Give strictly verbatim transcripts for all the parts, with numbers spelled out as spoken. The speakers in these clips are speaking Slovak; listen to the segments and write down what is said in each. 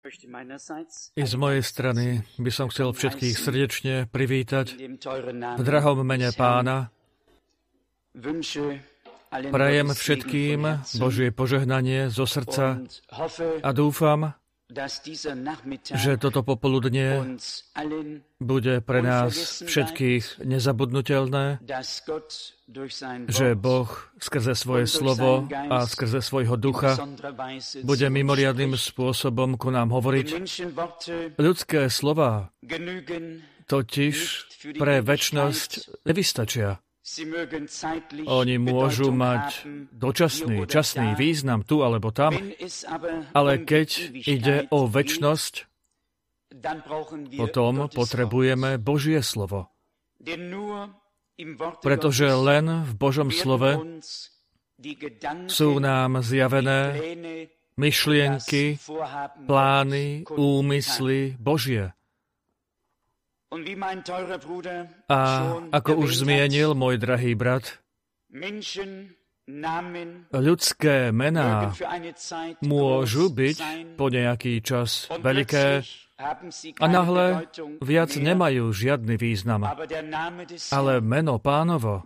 I z mojej strany by som chcel všetkých srdečne privítať v drahom mene Pána. Prajem všetkým Božie požehnanie zo srdca a dúfam, že toto popoludnie bude pre nás všetkých nezabudnutelné, že Boh skrze svoje slovo a skrze svojho ducha bude mimoriadnym spôsobom ku nám hovoriť. Ľudské slová totiž pre večnosť nevystačia. Oni môžu mať dočasný, časný význam tu alebo tam, ale keď ide o večnosť, potom potrebujeme Božie slovo. Pretože len v Božom slove sú nám zjavené myšlienky, plány, úmysly Božie. A ako už zmienil môj drahý brat, ľudské mená môžu byť po nejaký čas veľké a náhle viac nemajú žiadny význam. Ale meno Pánovo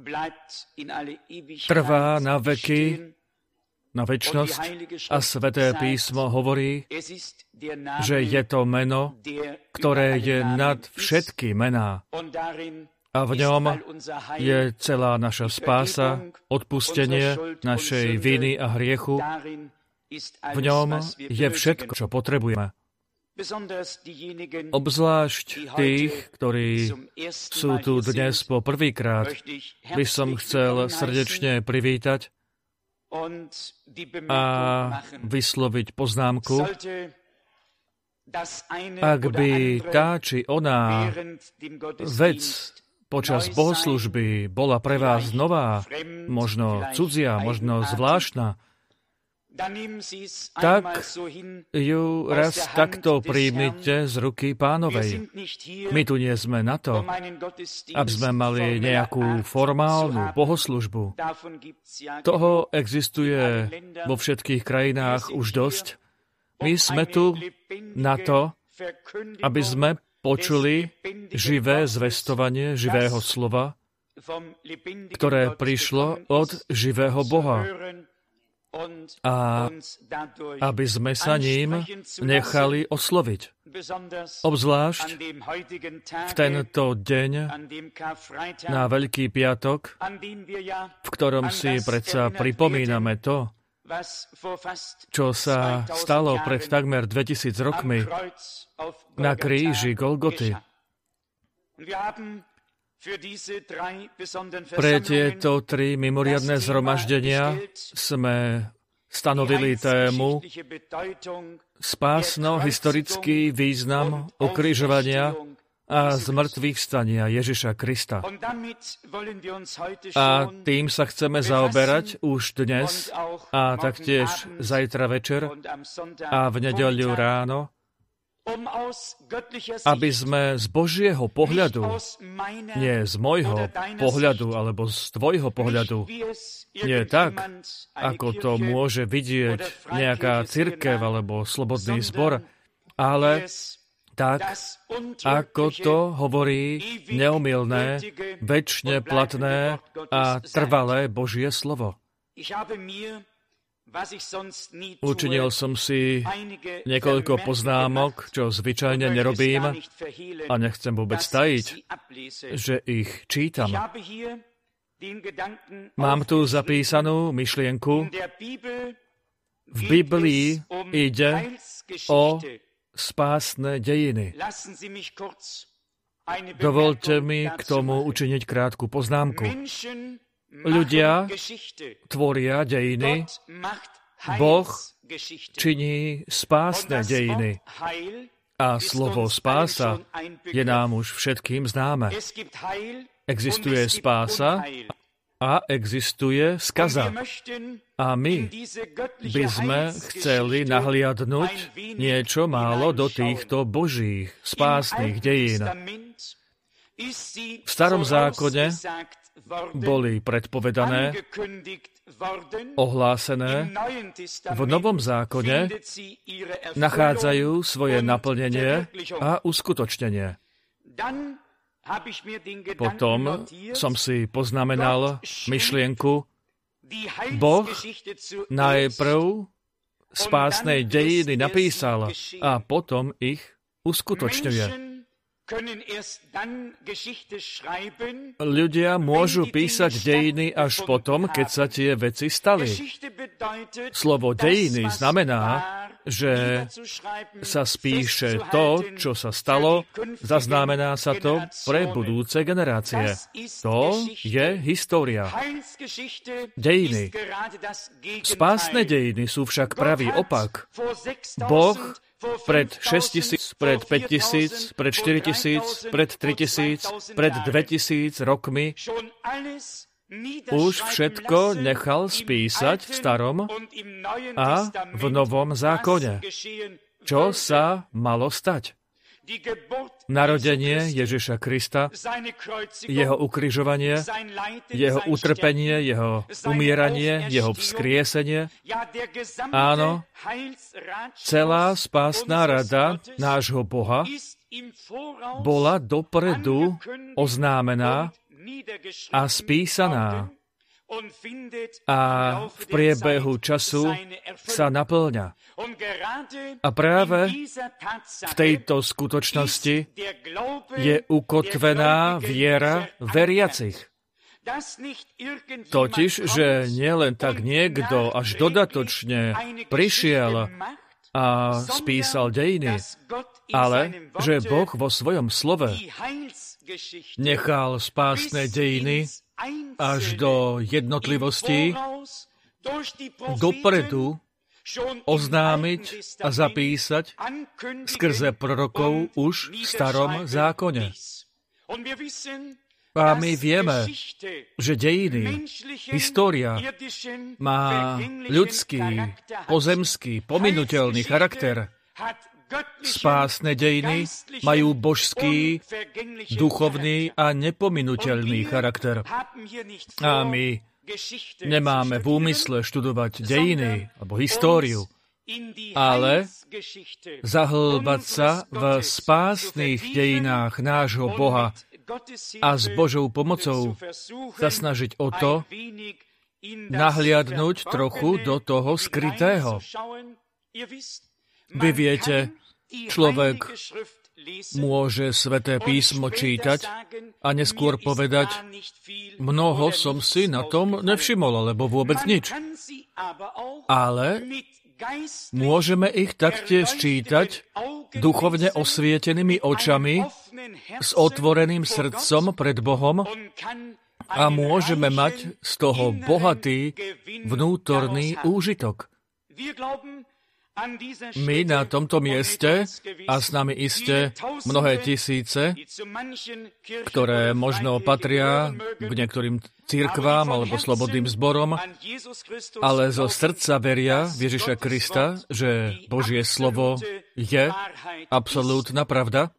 trvá na veky, na večnosť a Sväté písmo hovorí, že je to meno, ktoré je nad všetky mená. A v ňom je celá naša spása, odpustenie našej viny a hriechu. V ňom je všetko, čo potrebujeme. Obzvlášť tých, ktorí sú tu dnes po prvýkrát, by som chcel srdečne privítať a vysloviť poznámku, ak by tá či oná vec počas bohoslužby bola pre vás nová, možno cudzia, možno zvláštna, tak ju raz takto príjmite z ruky Pánovej. My tu nie sme na to, aby sme mali nejakú formálnu bohoslužbu. Toho existuje vo všetkých krajinách už dosť. My sme tu na to, aby sme počuli živé zvestovanie živého slova, ktoré prišlo od živého Boha. A aby sme sa ním nechali osloviť. Obzvlášť v tento deň na Veľký piatok, v ktorom si predsa pripomíname to, čo sa stalo pred takmer dvetisíc rokmi na kríži Golgoty. Pre tieto tri mimoriadne zhromaždenia sme stanovili tému spásno-historický význam ukrižovania a zmŕtvychvstania Ježiša Krista. A tým sa chceme zaoberať už dnes a taktiež zajtra večer a v nedeľu ráno, aby sme z Božieho pohľadu, nie z môjho pohľadu, alebo z tvojho pohľadu, nie tak, ako to môže vidieť nejaká cirkev alebo slobodný zbor, ale tak, ako to hovorí neomylné, večne platné a trvalé Božie slovo. Učinil som si niekoľko poznámok, čo zvyčajne nerobím a nechcem vôbec tajiť, že ich čítam. Mám tu zapísanú myšlienku. V Biblii ide o spásne dejiny. Dovoľte mi k tomu učiniť krátku poznámku. Ľudia tvoria dejiny, Boh činí spásne dejiny a slovo spása je nám už všetkým známe. Existuje spása a existuje skaza. A my by sme chceli nahliadnúť niečo málo do týchto Božích spásnych dejín. V Starom zákone boli predpovedané ohlásené, v Novom zákone nachádzajú svoje naplnenie a uskutočnenie. Potom som si poznamenal myšlienku, Boh najprv spásnej dejiny napísal a potom ich uskutočňuje. Ľudia môžu písať dejiny až potom, keď sa tie veci stali. Slovo dejiny znamená, že sa spíše to, čo sa stalo, zaznamená sa to pre budúce generácie. To je história. Dejiny. Spásne dejiny sú však pravý opak. Boh pred šesťtisíc, pred päťtisíc, pred štyritisíc, pred tritisíc, pred dvetisíc rokmi už všetko nechal spísať v starom a v novom zákone. Čo sa malo stať? Narodenie Ježiša Krista, jeho ukrižovanie, jeho utrpenie, jeho umieranie, jeho vzkriesenie. Áno, celá spásna rada nášho Boha bola dopredu oznámená a spísaná a v priebehu času sa naplňa. A práve v tejto skutočnosti je ukotvená viera veriacich. Totiž, že nielen tak niekto až dodatočne prišiel a spísal dejiny, ale že Boh vo svojom slove nechal spásne dejiny až do jednotlivosti dopredu oznámiť a zapísať skrze prorokov už v starom zákone. A my vieme, že dejiny, história má ľudský, pozemský, pominuteľný charakter. Spásne dejiny majú božský, duchovný a nepominuteľný charakter. A my nemáme v úmysle študovať dejiny alebo históriu, ale zahlbať sa v spásnych dejinách nášho Boha a s Božou pomocou sa snažiť o to nahliadnúť trochu do toho skrytého. Vy viete, človek môže Sväté písmo čítať a neskôr povedať, mnoho som si na tom nevšimol, alebo vôbec nič. Ale môžeme ich taktiež čítať duchovne osvietenými očami, s otvoreným srdcom pred Bohom a môžeme mať z toho bohatý vnútorný úžitok. My na tomto mieste, a s nami iste mnohé tisíce, ktoré možno patria k niektorým cirkvám alebo slobodným zborom, ale zo srdca veria v Ježiša Krista, že Božie slovo je absolútna pravda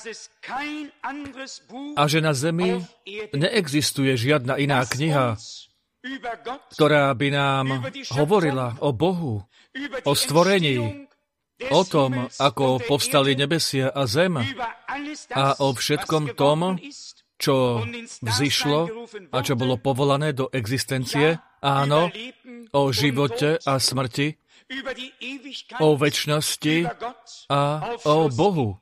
a že na zemi neexistuje žiadna iná kniha, ktorá by nám hovorila o Bohu, o stvorení, o tom, ako povstali nebesia a zem a o všetkom tom, čo vzišlo a čo bolo povolané do existencie, áno, o živote a smrti, o večnosti a o Bohu.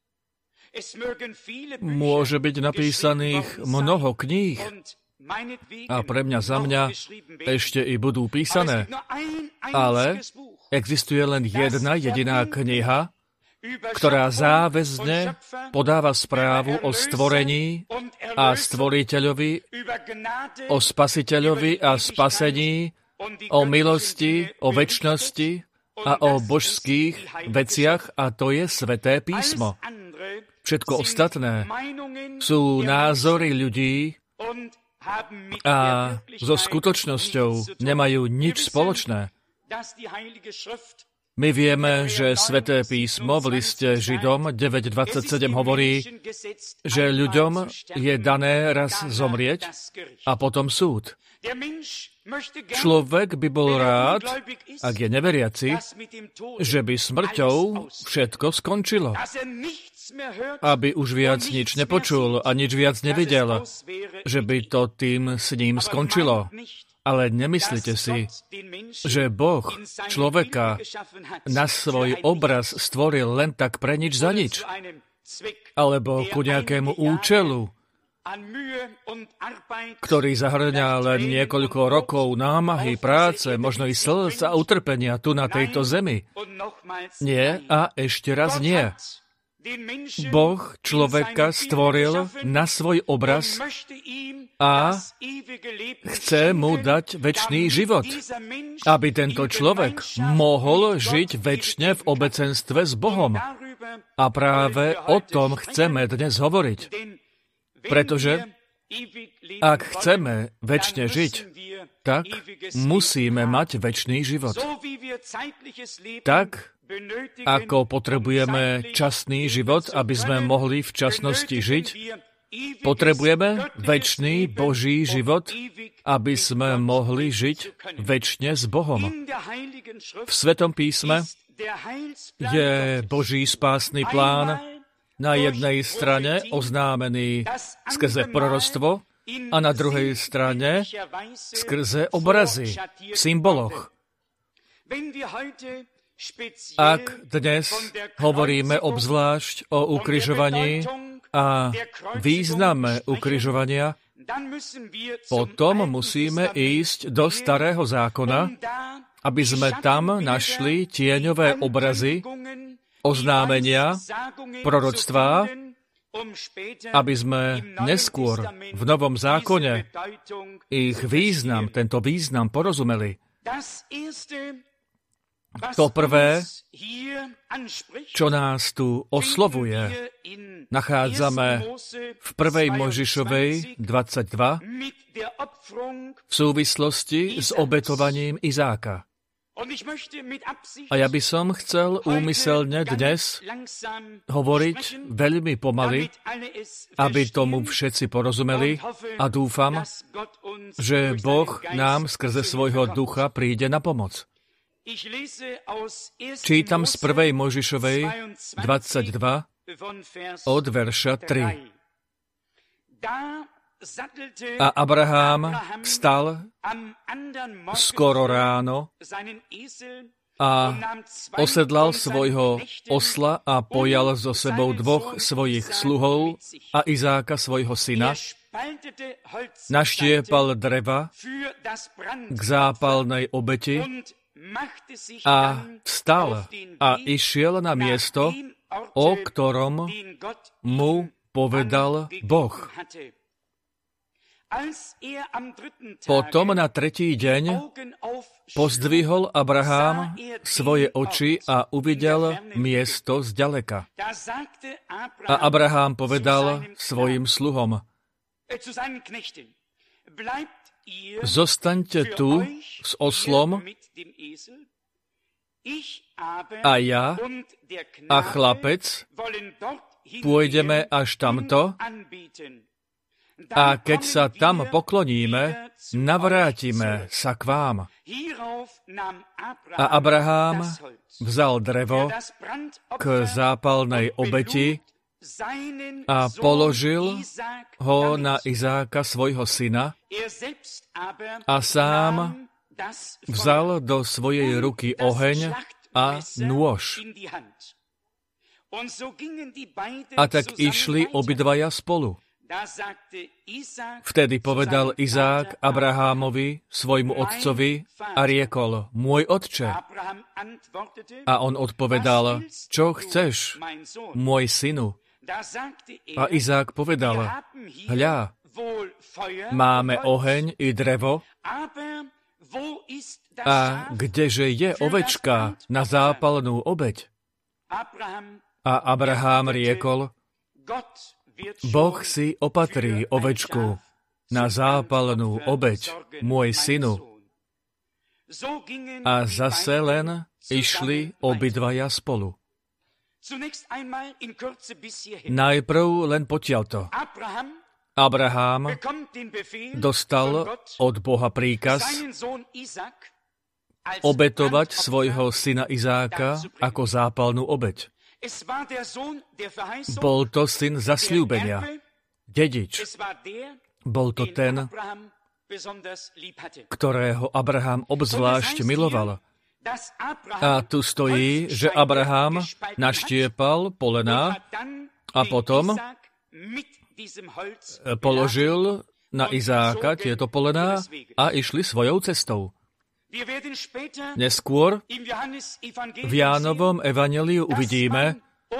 Môže byť napísaných mnoho kníh, a pre mňa, za mňa ešte i budú písané. Ale existuje len jedna jediná kniha, ktorá záväzne podáva správu o stvorení a stvoriteľovi, o spasiteľovi a spasení, o milosti, o večnosti a o božských veciach, a to je Sväté písmo. Všetko ostatné sú názory ľudí a so skutočnosťou nemajú nič spoločné. My vieme, že Sväté písmo v liste Židom deväť dvadsaťsedem hovorí, že ľuďom je dané raz zomrieť a potom súd. Človek by bol rád, ak je neveriaci, že by smrťou všetko skončilo. Aby už viac nič nepočul a nič viac nevidel, že by to tým s ním skončilo. Ale nemyslite si, že Boh človeka na svoj obraz stvoril len tak pre nič za nič, alebo ku nejakému účelu, ktorý zahrňa len niekoľko rokov námahy, práce, možno i slz a utrpenia tu na tejto zemi. Nie a ešte raz nie. Boh človeka stvoril na svoj obraz a chce mu dať večný život, aby tento človek mohol žiť večne v obecenstve s Bohom. A práve o tom chceme dnes hovoriť. Pretože ak chceme večne žiť, tak musíme mať večný život. Tak, ako potrebujeme časný život, aby sme mohli v časnosti žiť, potrebujeme večný Boží život, aby sme mohli žiť večne s Bohom. V Svetom písme je Boží spásny plán na jednej strane oznámený skrze proroctvo a na druhej strane skrze obrazy v symboloch. Ak dnes hovoríme obzvlášť o ukrižovaní a význame ukrižovania, potom musíme ísť do Starého zákona, aby sme tam našli tieňové obrazy, oznámenia, proroctvá, aby sme neskôr v Novom zákone ich význam, tento význam porozumeli. To prvé, čo nás tu oslovuje, nachádzame v prvej Mojžišovej dvadsaťdva v súvislosti s obetovaním Izáka. A ja by som chcel úmyselne dnes hovoriť veľmi pomaly, aby tomu všetci porozumeli, a dúfam, že Boh nám skrze svojho ducha príde na pomoc. Čítam z prvej Mojžišovej dvadsaťdva od verša tri. A Abraham vstal skoro ráno a osedlal svojho osla a pojal so sebou dvoch svojich sluhov a Izáka svojho syna, naštiepal dreva k zápalnej obeti a vstal a išiel na miesto, o ktorom mu povedal Boh. Potom na tretí deň pozdvihol Abraham svoje oči a uvidel miesto zďaleka. A Abraham povedal svojim sluhom: Zostaňte tu s oslom a ja a chlapec pôjdeme až tamto, a keď sa tam pokloníme, navrátime sa k vám. A Abraham vzal drevo k zápalnej obeti a položil ho na Izáka svojho syna a sám vzal do svojej ruky oheň a nôž. A tak išli obidvaja spolu. Vtedy povedal Izák Abrahámovi, svojmu otcovi, a riekol: Môj otče. A on odpovedal: Čo chceš, môj synu? A Izák povedal: Hľa, máme oheň i drevo, a kdeže je ovečka na zápalnú obeť? A Abrahám riekol: Boh si opatrí ovečku na zápalnú obeť, môj synu. A zase len išli obidvaja spolu. Najprv len potiaľto. Abraham dostal od Boha príkaz obetovať svojho syna Izáka ako zápalnú obeť. Bol to syn zasľúbenia, dedič. Bol to ten, ktorého Abraham obzvlášť miloval. A tu stojí, že Abraham naštiepal polená a potom položil na Izáka tieto polená a išli svojou cestou. Neskôr v Jánovom evanjeliu uvidíme,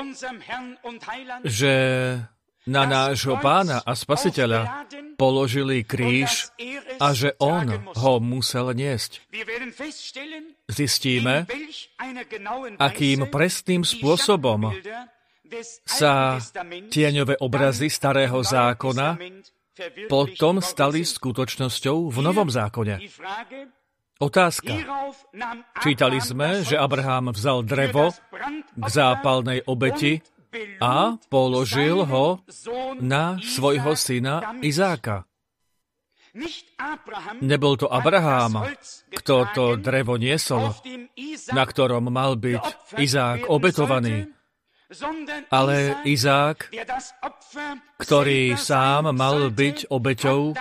že na nášho Pána a Spasiteľa položili kríž a že on ho musel niesť. Zistíme, akým presným spôsobom sa tieňové obrazy Starého zákona potom stali skutočnosťou v Novom zákone. Otázka. Čítali sme, že Abraham vzal drevo k zápalnej obeti a položil ho na svojho syna Izáka. Nebol to Abraham, kto to drevo niesol, na ktorom mal byť Izák obetovaný, ale Izák, ktorý sám mal byť obeťou,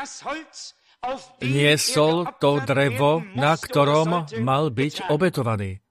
niesol to drevo, na ktorom mal byť obetovaný.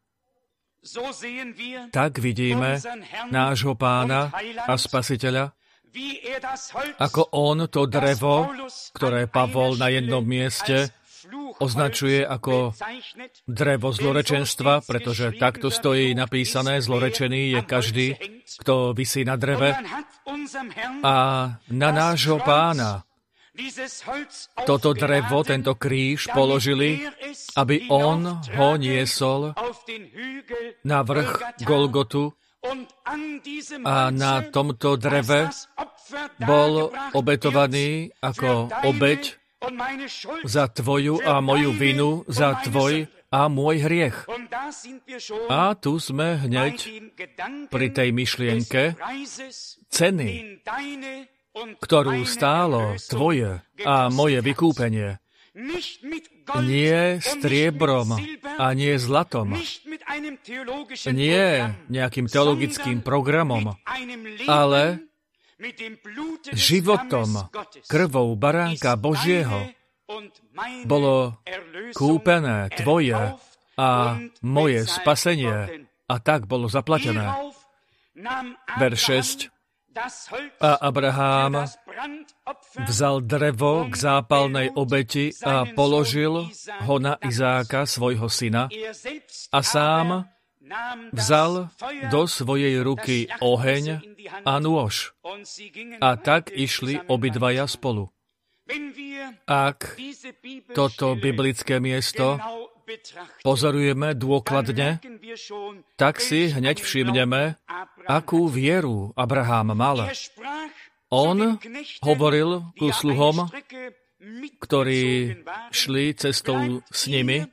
Tak vidíme nášho Pána a Spasiteľa, ako on to drevo, ktoré Pavol na jednom mieste označuje ako drevo zlorečenstva, pretože takto stojí napísané, zlorečený je každý, kto visí na dreve. A na nášho Pána toto drevo, tento kríž položili, aby on ho niesol na vrch Golgotu a na tomto dreve bol obetovaný ako obeť za tvoju a moju vinu, za tvoj a môj hriech. A tu sme hneď pri tej myšlienke ceny, ktorú stálo tvoje a moje vykúpenie. Nie striebrom a nie zlatom, nie nejakým teologickým programom, ale životom, krvou baránka Božieho bolo kúpené tvoje a moje spasenie a tak bolo zaplatené. Verš šesť. A Abraham vzal drevo k zápalnej obeti a položil ho na Izáka, svojho syna, a sám vzal do svojej ruky oheň a nôž. A tak išli obidvaja spolu. Ak toto biblické miesto pozorujeme dôkladne, tak si hneď všimneme, akú vieru Abraham mal. On hovoril ku sluhom, ktorí šli cestou s nimi: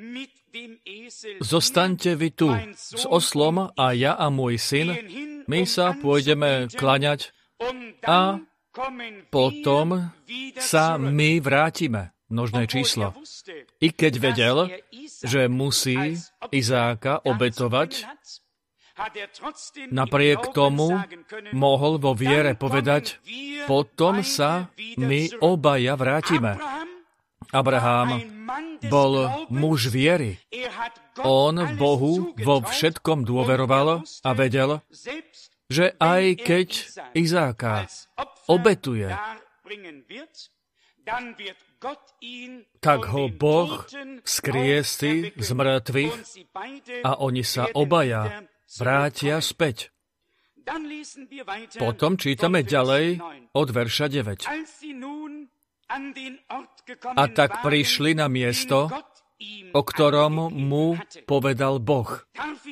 zostaňte vy tu s oslom a ja a môj syn, my sa pôjdeme klaňať a potom sa my vrátime. Množné číslo. I keď vedel, že musí Izáka obetovať, napriek tomu mohol vo viere povedať: potom sa my obaja vrátime. Abraham bol muž viery. On Bohu vo všetkom dôveroval a vedel, že aj keď Izáka obetuje, tak ho Boh vzkriesi z mŕtvych a oni sa obaja vrátia späť. Potom čítame ďalej od verša deväť. A tak prišli na miesto, o ktorom mu povedal Boh.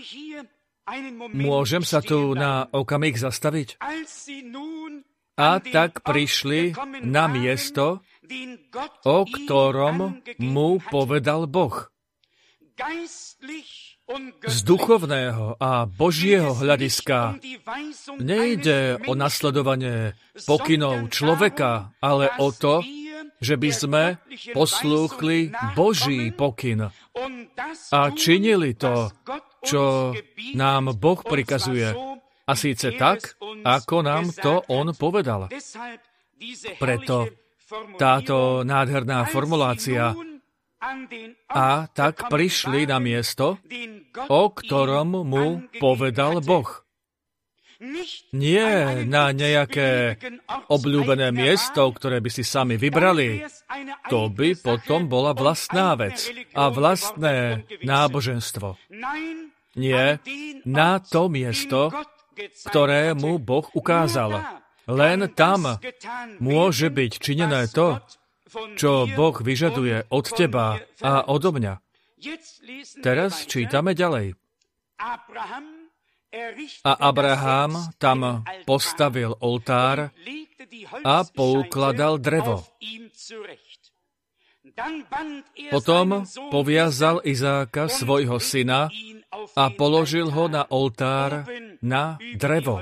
Môžem sa tu na okamih zastaviť? A tak prišli na miesto, o ktorom mu povedal Boh. Z duchovného a Božieho hľadiska nejde o nasledovanie pokynov človeka, ale o to, že by sme poslúchli Boží pokyn a činili to, čo nám Boh prikazuje. A síce tak, ako nám to On povedal. Preto táto nádherná formulácia a tak prišli na miesto, o ktorom mu povedal Boh. Nie na nejaké obľúbené miesto, ktoré by si sami vybrali. To by potom bola vlastná vec a vlastné náboženstvo. Nie, na to miesto, ktoré mu Boh ukázal. Len tam môže byť činené to, čo Boh vyžaduje od teba a odo mňa. Teraz čítame ďalej. A Abraham tam postavil oltár a poukladal drevo. Potom poviazal Izáka, svojho syna, a položil ho na oltár na drevo.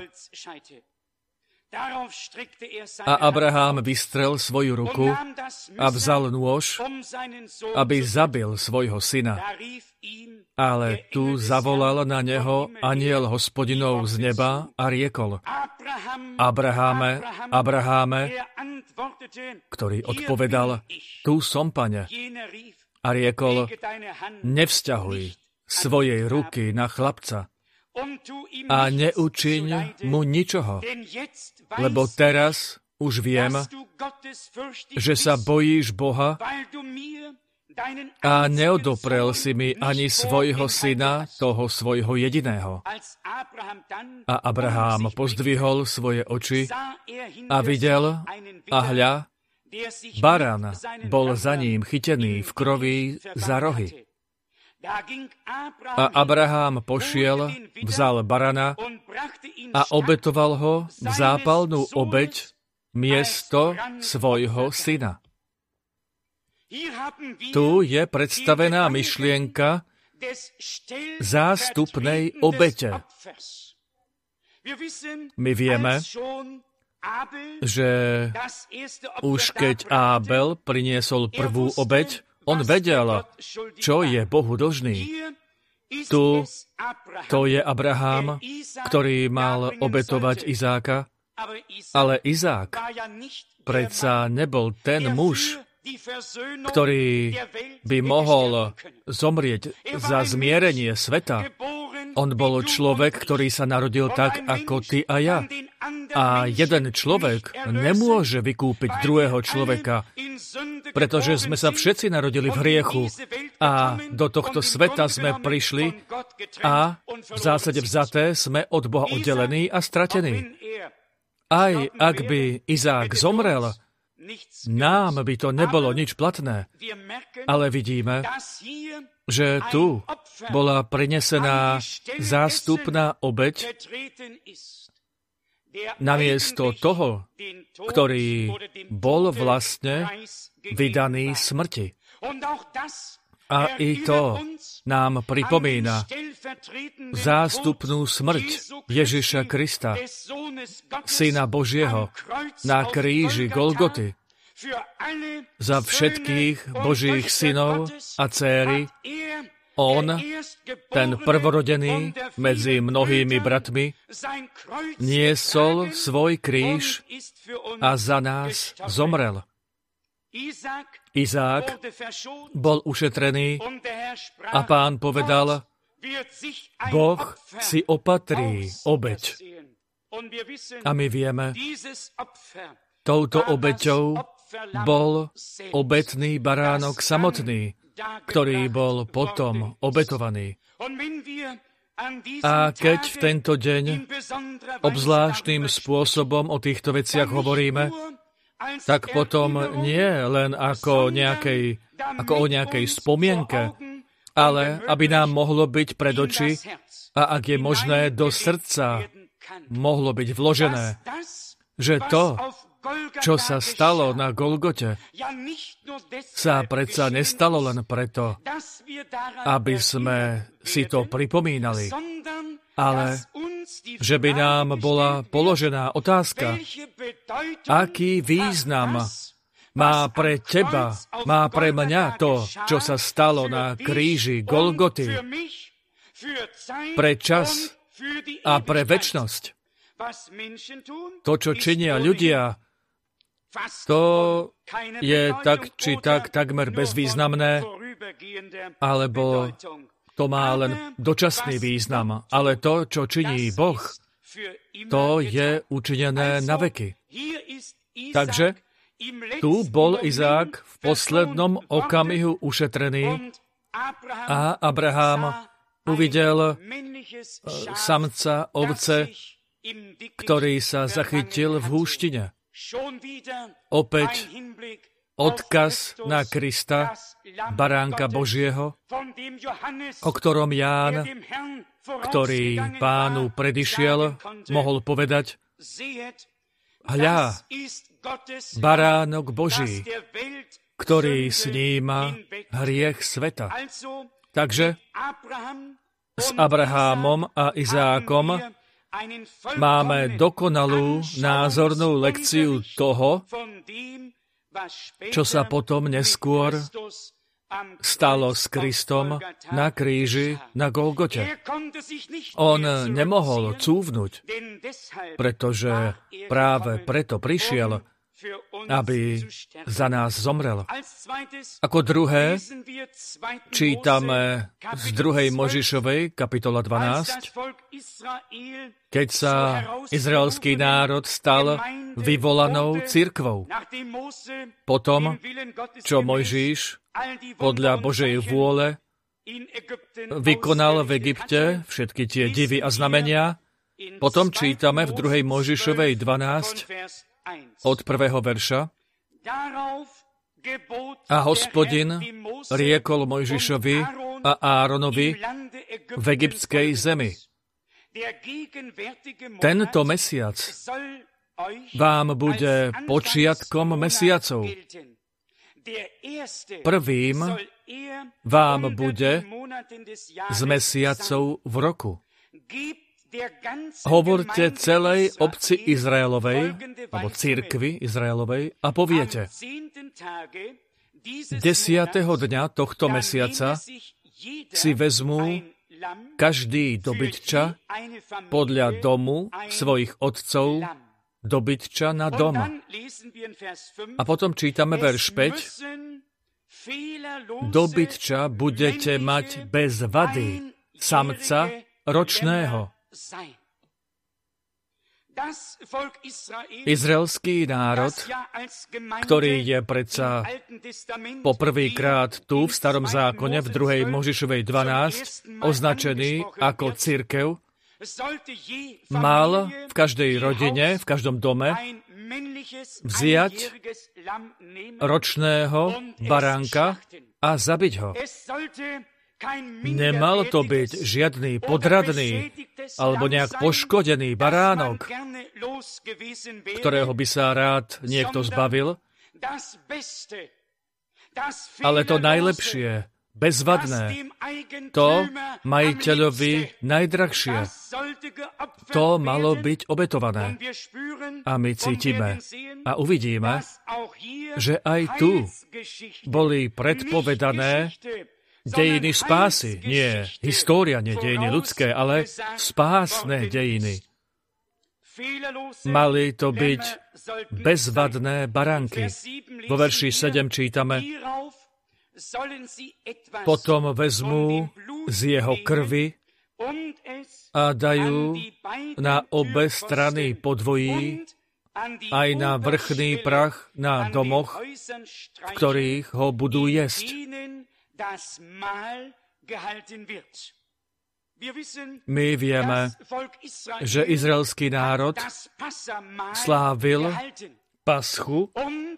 A Abraham vystrel svoju ruku a vzal nôž, aby zabil svojho syna. Ale tu zavolal na neho anjel Hospodinov z neba a riekol: Abraháme, Abraháme, ktorý odpovedal: Tu som, Pane. A riekol: Nevzťahuj svojej ruky na chlapca a neučiň mu ničoho, lebo teraz už viem, že sa bojíš Boha a neodoprel si mi ani svojho syna, toho svojho jediného. A Abraham pozdvihol svoje oči a videl, a hľa, baran bol za ním chytený v krovi za rohy. A Abraham pošiel, vzal barana a obetoval ho v zápalnú obeť miesto svojho syna. Tu je predstavená myšlienka zástupnej obete. My vieme, že už keď Ábel priniesol prvú obeť, on vedel, čo je Bohu dlžný. Tu to je Abraham, ktorý mal obetovať Izáka, ale Izák predsa nebol ten muž, ktorý by mohol zomrieť za zmierenie sveta. On bol človek, ktorý sa narodil tak, ako ty a ja. A jeden človek nemôže vykúpiť druhého človeka, pretože sme sa všetci narodili v hriechu a do tohto sveta sme prišli a v zásade vzaté sme od Boha oddelení a stratení. Aj ak by Izák zomrel, nám by to nebolo nič platné, ale vidíme, že tu bola prinesená zástupná obeť namiesto toho, ktorý bol vlastne vydaný smrti. A i to nám pripomína zástupnú smrť Ježiša Krista, Syna Božieho, na kríži Golgoty. Za všetkých Božích synov a dcéry on, ten prvorodený medzi mnohými bratmi, niesol svoj kríž a za nás zomrel. Izák bol ušetrený a Pán povedal: Boh si opatrí obeť. A my vieme, touto obeťou bol obetný baránok samotný, ktorý bol potom obetovaný. A keď v tento deň obzvláštnym spôsobom o týchto veciach hovoríme, tak potom nie len ako, nejakej, ako o nejakej spomienke, ale aby nám mohlo byť pred oči a ak je možné do srdca mohlo byť vložené, že to, čo sa stalo na Golgote, sa predsa nestalo len preto, aby sme si to pripomínali, ale že by nám bola položená otázka, aký význam má pre teba, má pre mňa to, čo sa stalo na kríži Golgoty, pre čas a pre večnosť. To, čo činia ľudia, to je tak či tak takmer bezvýznamné, alebo to má len dočasný význam. Ale to, čo činí Boh, to je učinené na veky. Takže tu bol Izák v poslednom okamihu ušetrený a Abraham uvidel samca ovce, ktorý sa zachytil v húštine. Opäť odkaz na Krista, baránka Božieho, o ktorom Ján, ktorý Pánu predišiel, mohol povedať: hľa, baránok Boží, ktorý sníma hriech sveta. Takže s Abrahámom a Izákom máme dokonalú názornú lekciu toho, čo sa potom neskôr stalo s Kristom na kríži na Golgote. On nemohol cúvnuť, pretože práve preto prišiel, aby za nás zomrel. Ako druhé, čítame z druhej Mojžišovej, kapitola dvanásť, keď sa izraelský národ stal vyvolanou cirkvou. Potom, čo Mojžiš podľa Božej vôle vykonal v Egypte všetky tie divy a znamenia, potom čítame v druhej Mojžišovej dvanásť, od prvého verša. A Hospodin riekol Mojžišovi a Áronovi v egyptskej zemi: tento mesiac vám bude počiatkom mesiacov. Prvým vám bude z mesiacov v roku. Hovorte celej obci Izraelovej, alebo cirkvi Izraelovej, a poviete: desiatého dňa tohto mesiaca si vezmú každý dobytča podľa domu svojich otcov dobytča na dom. A potom čítame verš päť. Dobytča budete mať bez vady samca ročného. Izraelský národ, ktorý je predsa poprvýkrát tu v Starom zákone v druhej Mojžišovej dvanásť označený ako cirkev, mal v každej rodine, v každom dome vziať ročného baránka a zabiť ho. Nemal to byť žiadny podradný alebo nejak poškodený baránok, ktorého by sa rád niekto zbavil, ale to najlepšie, bezvadné, to majiteľovi najdrahšie, to malo byť obetované. A my cítime a uvidíme, že aj tu boli predpovedané dejiny spásy. Nie história, nie dejiny ľudské, ale spásne dejiny. Mali to byť bezvadné baránky. Vo verši sedem čítame: potom vezmú z jeho krvi a dajú na obe strany podvojí, aj na vrchný prach na domoch, v ktorých ho budú jesť. My vieme, že izraelský národ slávil Paschu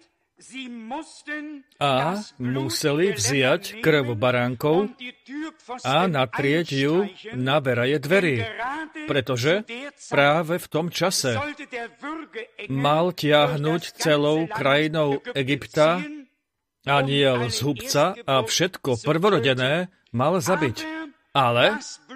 a museli vziať krv baránkov a natrieť ju na veraje dverí, pretože práve v tom čase mal tiahnuť celou krajinou Egypta, anjel z hubca a všetko prvorodené mal zabiť. Ale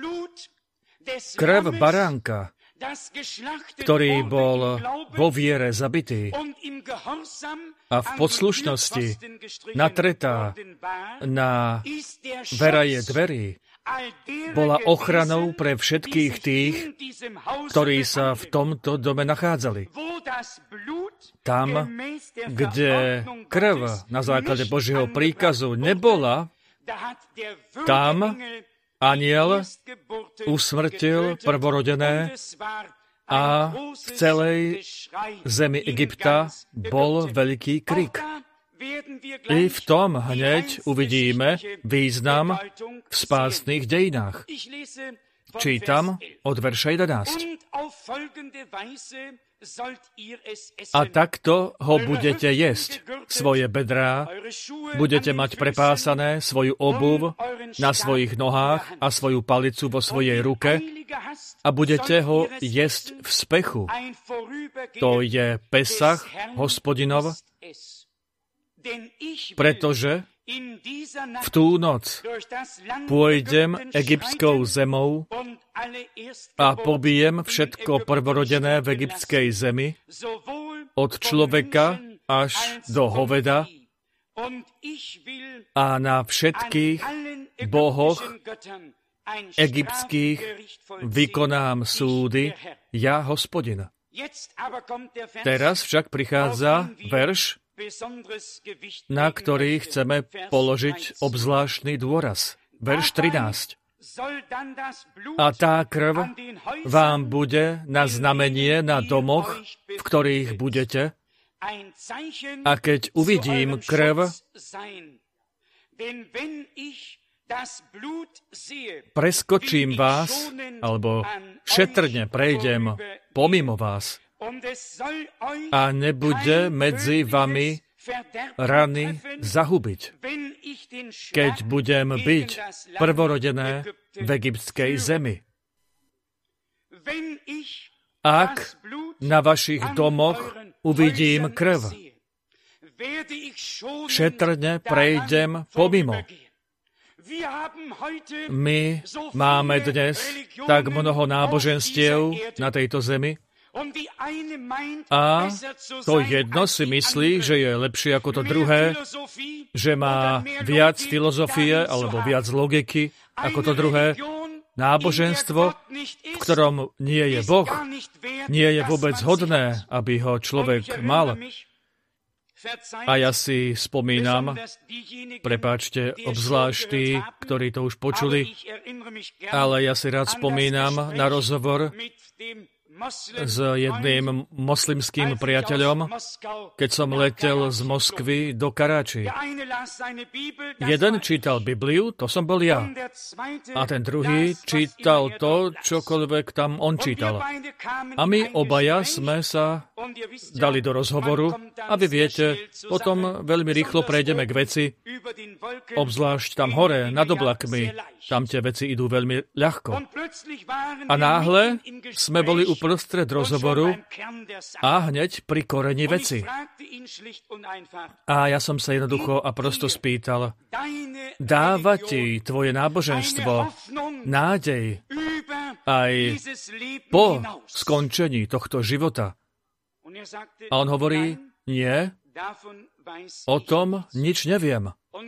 krv baránka, ktorý bol vo viere zabitý a v poslušnosti natretá na veraje dverí, bola ochranou pre všetkých tých, ktorí sa v tomto dome nachádzali. Tam, kde krv na základe Božieho príkazu nebola, tam anjel usmrtil prvorodené a v celej zemi Egypta bol veľký krik. I v tom hneď uvidíme význam v spásnych dejinách. Čítam od verša jedenásť. A takto ho budete jesť, svoje bedrá, budete mať prepásané svoju obuv na svojich nohách a svoju palicu vo svojej ruke a budete ho jesť v spechu. To je Pesach Hospodinov, pretože v tú noc pôjdem egyptskou zemou a pobijem všetko prvorodené v egyptskej zemi, od človeka až do hoveda, a na všetkých bohoch egyptských vykonám súdy, ja, Hospodin. Teraz však prichádza verš, na ktorý chceme položiť obzvláštny dôraz. Verš trinásť. A tá krv vám bude na znamenie na domoch, v ktorých budete, a keď uvidím krv, preskočím vás, alebo šetrne prejdem pomimo vás, a nebude medzi vami rany zahubiť, keď budem byť prvorodené v egyptskej zemi. Ak na vašich domoch uvidím krv, šetrne prejdem pomimo. My máme dnes tak mnoho náboženstiev na tejto zemi, a to jedno si myslí, že je lepšie ako to druhé, že má viac filozofie alebo viac logiky ako to druhé. Náboženstvo, v ktorom nie je Boh, nie je vôbec hodné, aby ho človek mal. A ja si spomínam, prepáčte, obzvlášť tí, ktorí to už počuli, ale ja si rád spomínam na rozhovor s jedným moslimským priateľom, keď som letel z Moskvy do Karáči. Jeden čítal Bibliu, to som bol ja. A ten druhý čítal to, čokoľvek tam on čítal. A my obaja sme sa dali do rozhovoru a vy viete, potom veľmi rýchlo prejdeme k veci, obzvlášť tam hore, nad oblakmi, tam tie veci idú veľmi ľahko. A náhle sme boli uprostred rozhovoru a hneď pri koreni veci. A ja som sa jednoducho a prosto spýtal, dáva ti tvoje náboženstvo nádej aj po skončení tohto života? A on hovorí, nie, o tom nič neviem.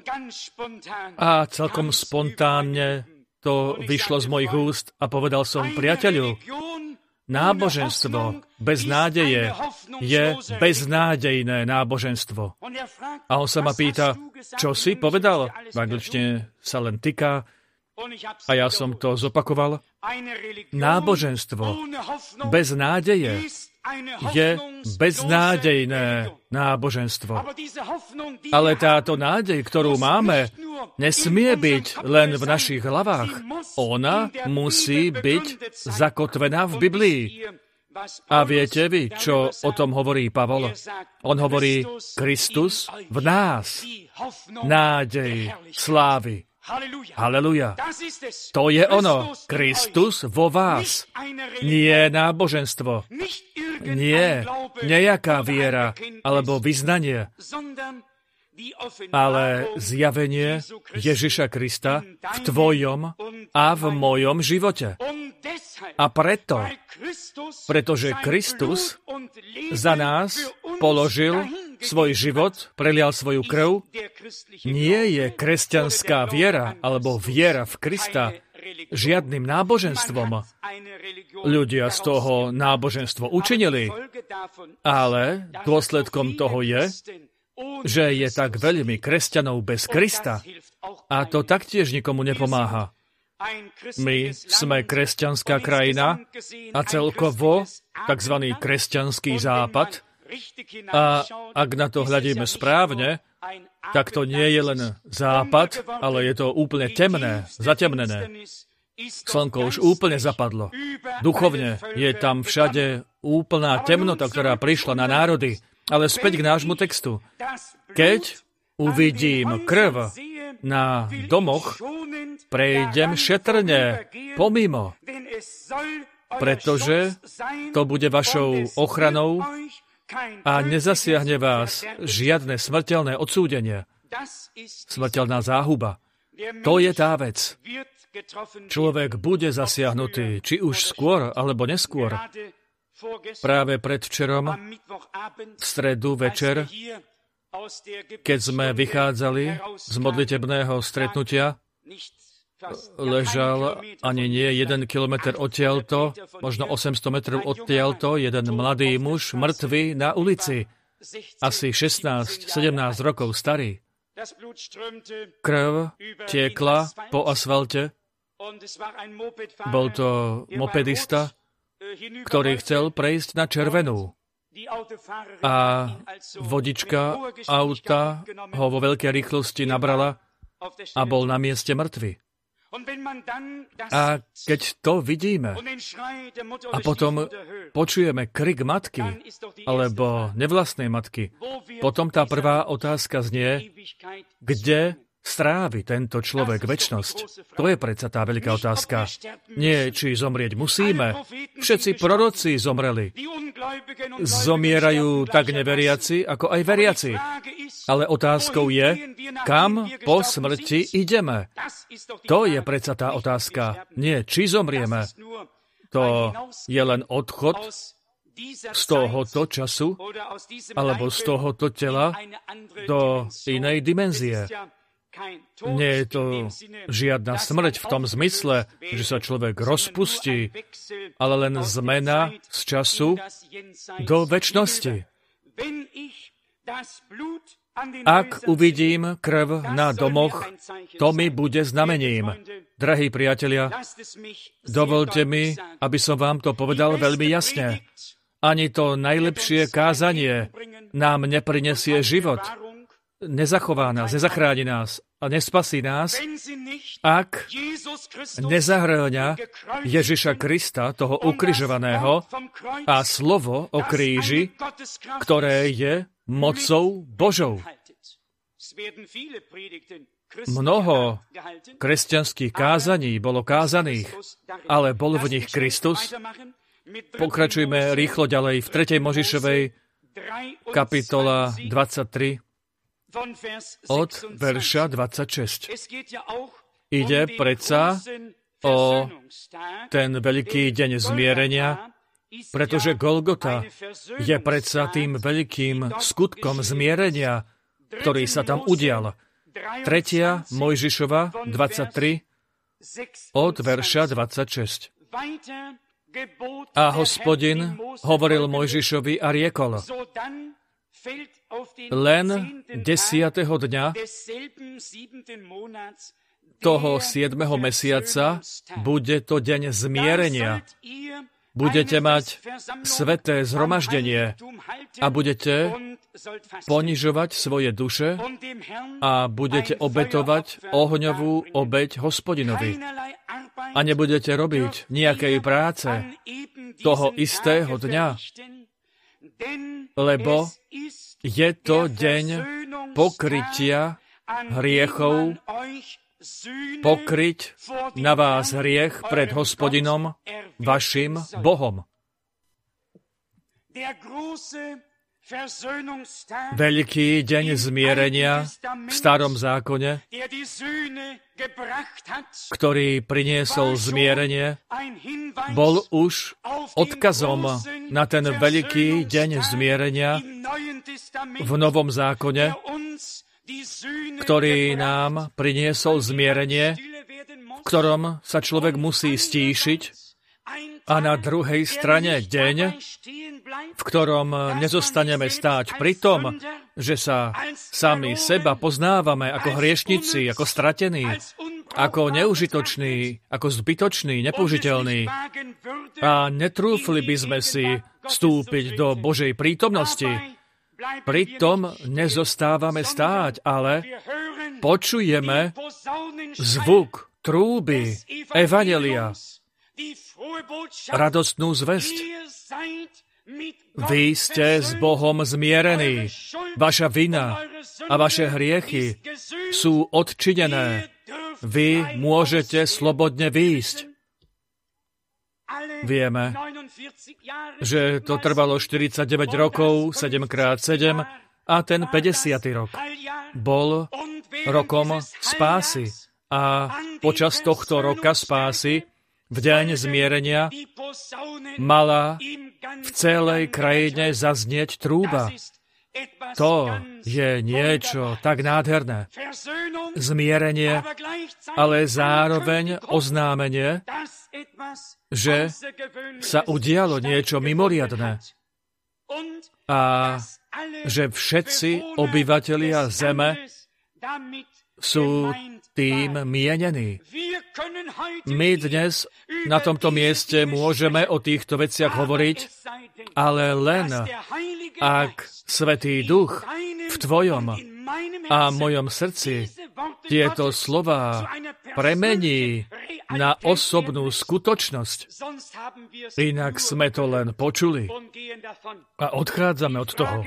A celkom spontánne to vyšlo z mojich úst a povedal som, priateľu, náboženstvo bez nádeje je beznádejné náboženstvo. A on sa ma pýta, čo si povedal? V angličtine sa len tyká. A ja som to zopakoval. Náboženstvo bez nádeje je beznádejné náboženstvo. Ale táto nádej, ktorú máme, nesmie byť len v našich hlavách. Ona musí byť zakotvená v Biblii. A viete vy, čo o tom hovorí Pavol? On hovorí, Kristus v nás, nádej slávy. Haleluja. To je ono. Kristus vo vás. Nie náboženstvo. Nie nejaká viera alebo vyznanie, ale zjavenie Ježiša Krista v tvojom a v mojom živote. A preto, pretože Kristus za nás položil svoj život, prelial svoju krv, nie je kresťanská viera alebo viera v Krista žiadnym náboženstvom. Ľudia z toho náboženstvo učinili, ale dôsledkom toho je, že je tak veľmi kresťanov bez Krista a to taktiež nikomu nepomáha. My sme kresťanská krajina a celkovo tzv. Kresťanský západ a ak na to hľadíme správne, tak to nie je len západ, ale je to úplne temné, zatemnené. Slnko už úplne zapadlo. Duchovne je tam všade úplná temnota, ktorá prišla na národy. Ale späť k nášmu textu. Keď uvidím krv na domoch, prejdem šetrne, pomimo, pretože to bude vašou ochranou a nezasiahne vás žiadne smrteľné odsúdenie. Smrteľná záhuba. To je tá vec. Človek bude zasiahnutý, či už skôr, alebo neskôr. Práve predvčerom, v stredu večer, keď sme vychádzali z modlitebného stretnutia, ležal ani nie jeden kilometr odtiaľto, možno osemsto metrov odtiaľto, jeden mladý muž, mŕtvy na ulici, asi šestnásť sedemnásť rokov starý. Krv tiekla po asfalte. Bol to mopedista, ktorý chcel prejsť na červenú. A vodička auta ho vo veľkej rýchlosti nabrala a bol na mieste mŕtvy. A keď to vidíme a potom počujeme krik matky alebo nevlastnej matky, potom tá prvá otázka znie, kde strávi tento človek večnosť? To je predsa tá veľká otázka. Nie, či zomrieť musíme. Všetci proroci zomreli. Zomierajú tak neveriaci, ako aj veriaci. Ale otázkou je, kam po smrti ideme? To je predsa tá otázka. Nie, či zomrieme. To je len odchod z tohoto času alebo z tohoto tela do inej dimenzie. Nie je to žiadna smrť v tom zmysle, že sa človek rozpustí, ale len zmena z času do večnosti. Ak uvidím krv na domoch, to mi bude znamením. Drahí priatelia, dovolte mi, aby som vám to povedal veľmi jasne. Ani to najlepšie kázanie nám neprinesie život. Nezachová nás, nezachráni nás a nespasí nás, ak nezahrňa Ježiša Krista, toho ukrižovaného, a slovo o kríži, ktoré je mocou Božou. Mnoho kresťanských kázaní bolo kázaných, ale bol v nich Kristus. Pokračujme rýchlo ďalej v tretej Možišovej, kapitola dvadsaťtri, od verša dvadsaťšesť. Ide predsa o ten veľký deň zmierenia, pretože Golgota je predsa tým veľkým skutkom zmierenia, ktorý sa tam udial. Tretia Mojžišova dvadsaťtri, od verša dvadsaťšesť. A Hospodin hovoril Mojžišovi a riekol: len desiateho dňa toho siedmeho mesiaca bude to deň zmierenia. Budete mať sveté zhromaždenie a budete ponižovať svoje duše a budete obetovať ohňovú obeť Hospodinovi. A nebudete robiť nejakej práce toho istého dňa, lebo je to deň pokrytia hriechov pokryť na vás hriech pred Hospodinom, vašim Bohom. Veľký deň zmierenia v Starom zákone, ktorý priniesol zmierenie, bol už odkazom na ten veľký deň zmierenia v Novom zákone, ktorý nám priniesol zmierenie, v ktorom sa človek musí stíšiť, a na druhej strane deň, v ktorom nezostaneme stáť pri tom, že sa sami seba poznávame ako hriešnici, ako stratení, ako neužitoční, ako zbytoční, nepoužiteľní. A netrúfli by sme si vstúpiť do Božej prítomnosti. Pritom nezostávame stáť, ale počujeme zvuk trúby evanjelia, radostnú zvesť. Vy ste s Bohom zmierení. Vaša vina a vaše hriechy sú odčinené. Vy môžete slobodne výjsť. Vieme, že to trvalo štyridsaťdeväť rokov, sedem krát sedem, a ten päťdesiaty rok bol rokom spásy. A počas tohto roka spásy, v deň zmierenia, mala v celej krajine zaznieť trúba. To je niečo tak nádherné. Zmierenie, ale zároveň oznámenie, že sa udialo niečo mimoriadne a že všetci obyvatelia zeme sú tým mienení. My dnes na tomto mieste môžeme o týchto veciach hovoriť, ale len ak Svätý Duch v tvojom a mojom srdci tieto slová premení na osobnú skutočnosť. Inak sme to len počuli a odchádzame od toho.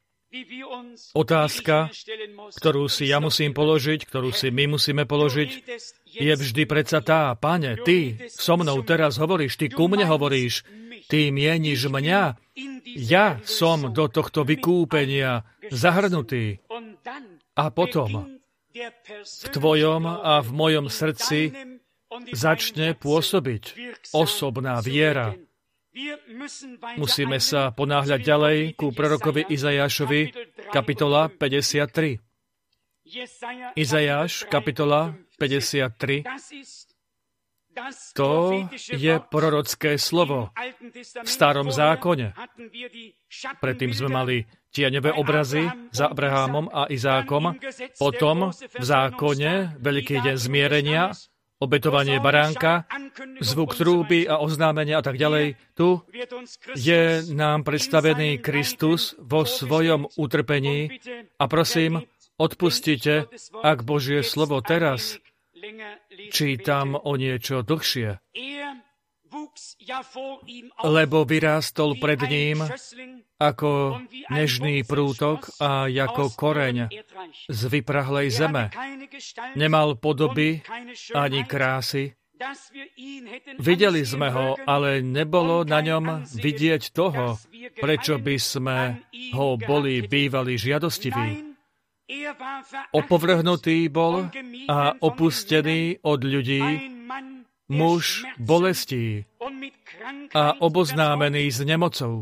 Otázka, ktorú si ja musím položiť, ktorú si my musíme položiť, je vždy predsa tá: Pane, ty so mnou teraz hovoríš, ty ku mne hovoríš, ty mieníš mňa, ja som do tohto vykúpenia zahrnutý. A potom v tvojom a v mojom srdci začne pôsobiť osobná viera. Musíme sa ponáhľať ďalej ku prorokovi Izajášovi, kapitola päťdesiattri. Izajáš, kapitola päťdesiattri. To je prorocké slovo v Starom zákone. Predtým sme mali tieňové obrazy za Abrahámom a Izákom. Potom v zákone Veľký deň zmierenia, obetovanie baránka, zvuk trúby a oznámenia a tak ďalej. Tu je nám predstavený Kristus vo svojom utrpení a prosím, odpustite, ak Božie slovo teraz čítam o niečo dlhšie, lebo vyrástol pred ním ako nežný prútok a ako koreň z vyprahlej zeme. Nemal podoby ani krásy. Videli sme ho, ale nebolo na ňom vidieť toho, prečo by sme ho boli bývali žiadostiví. Opovrhnutý bol a opustený od ľudí, muž bolestí a oboznámený s nemocou.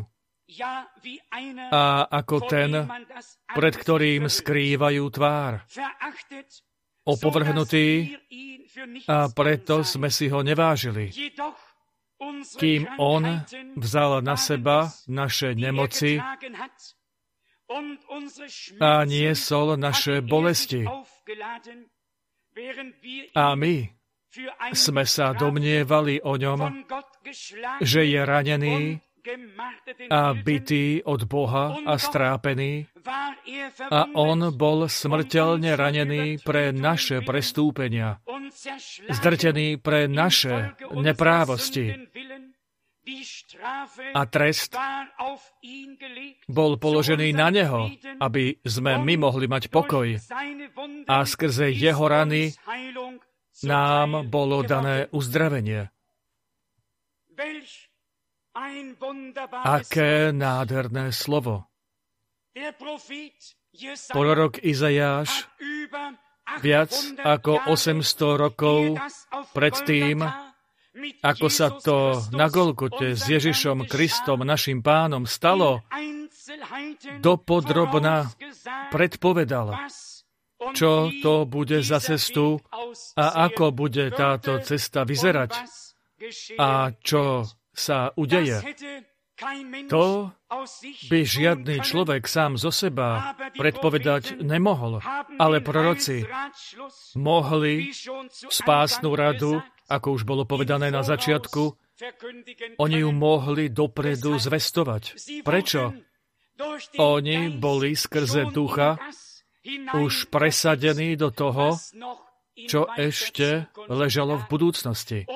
A ako ten, pred ktorým skrývajú tvár. Opovrhnutý, a preto sme si ho nevážili. Kým on vzal na seba naše nemoci a niesol naše bolesti. A my sme sa domnievali o ňom, že je ranený a bitý od Boha a strápený, a on bol smrteľne ranený pre naše prestúpenia, zdrtený pre naše neprávosti. A trest bol položený na neho, aby sme my mohli mať pokoj. A skrze jeho rany nám bolo dané uzdravenie. Aké nádherné slovo. Prorok Izajáš viac ako osemsto rokov predtým, ako sa to na Golgote s Ježišom Kristom, našim Pánom, stalo, dopodrobna predpovedal, čo to bude za cestu a ako bude táto cesta vyzerať a čo sa udeje. To by žiadny človek sám zo seba predpovedať nemohol, ale proroci mohli spásnu radu, ako už bolo povedané na začiatku, oni ju mohli dopredu zvestovať. Prečo? Oni boli skrze ducha už presadení do toho, čo ešte ležalo v budúcnosti.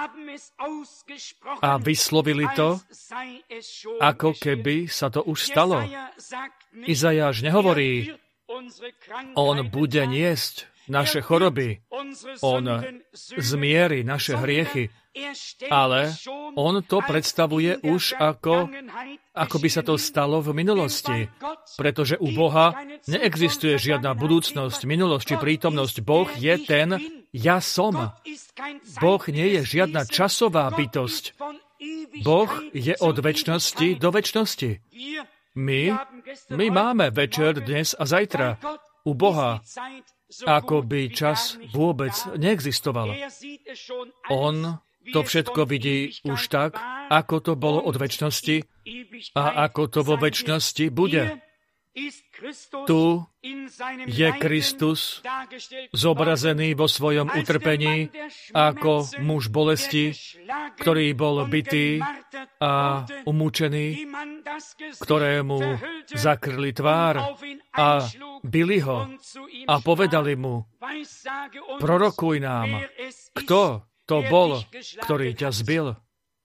A vyslovili to, ako keby sa to už stalo. Izajáš nehovorí, on bude niesť naše choroby, on zmieri naše hriechy, ale on to predstavuje už ako, ako by sa to stalo v minulosti, pretože u Boha neexistuje žiadna budúcnosť, minulosť či prítomnosť. Boh je ten ja som. Boh nie je žiadna časová bytosť. Boh je od večnosti do večnosti. My, my máme večer, dnes a zajtra. U Boha ako by čas vôbec neexistoval. On to všetko vidí už tak, ako to bolo od večnosti a ako to vo večnosti bude. Tu je Kristus zobrazený vo svojom utrpení ako muž bolesti, ktorý bol bitý a umúčený, ktorému zakrli tvár a bili ho a povedali mu, prorokuj nám, kto to bol, ktorý ťa zbil.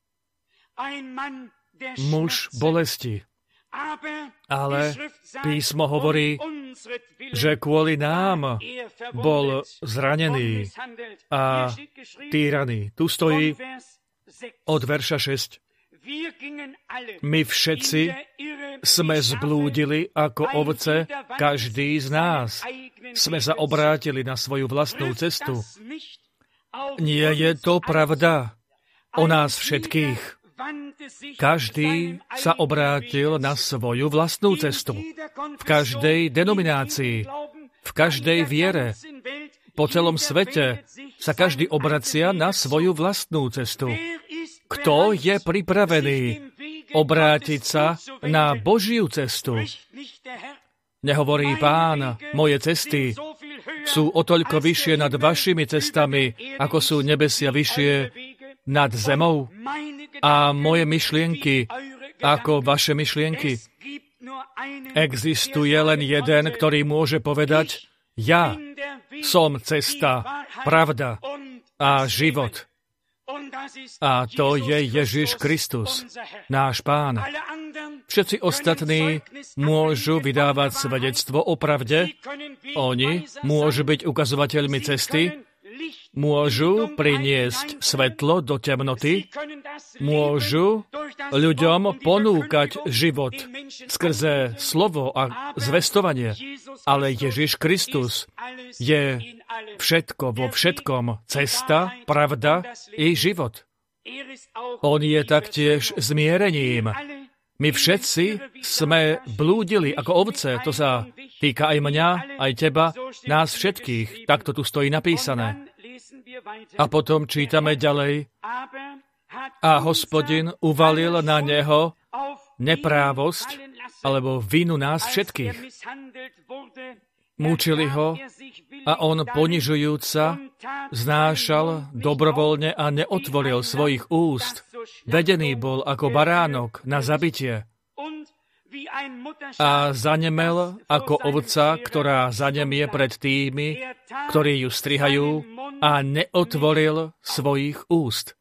Muž bolesti. Ale písmo hovorí, že kvôli nám bol zranený a týraný. Tu stojí od verša šesť. My všetci sme zblúdili ako ovce, každý z nás. Sme sa obrátili na svoju vlastnú cestu. Nie je to pravda o nás všetkých. Každý sa obrátil na svoju vlastnú cestu. V každej denominácii, v každej viere, po celom svete sa každý obracia na svoju vlastnú cestu. Kto je pripravený obrátiť sa na Božiu cestu? Nehovorí Pán, moje cesty sú o toľko vyššie nad vašimi cestami, ako sú nebesia vyššie nad zemou, a moje myšlienky ako vaše myšlienky. Existuje len jeden, ktorý môže povedať, ja som cesta, pravda a život. A to je Ježiš Kristus, náš Pán. Všetci ostatní môžu vydávať svedectvo o pravde, oni môžu byť ukazovateľmi cesty, môžu priniesť svetlo do temnoty, môžu ľuďom ponúkať život skrze slovo a zvestovanie, ale Ježiš Kristus je všetko vo všetkom, cesta, pravda i život. On je taktiež zmierením. My všetci sme blúdili ako ovce, to sa týka aj mňa, aj teba, nás všetkých. Takto tu stojí napísané. A potom čítame ďalej. A Hospodin uvalil na neho neprávosť alebo vinu nás všetkých. Múčili ho a on ponižujúca znášal dobrovoľne a neotvoril svojich úst. Vedený bol ako baránok na zabitie a zanemel ako ovca, ktorá zanemie pred tými, ktorí ju strihajú, a neotvoril svojich úst.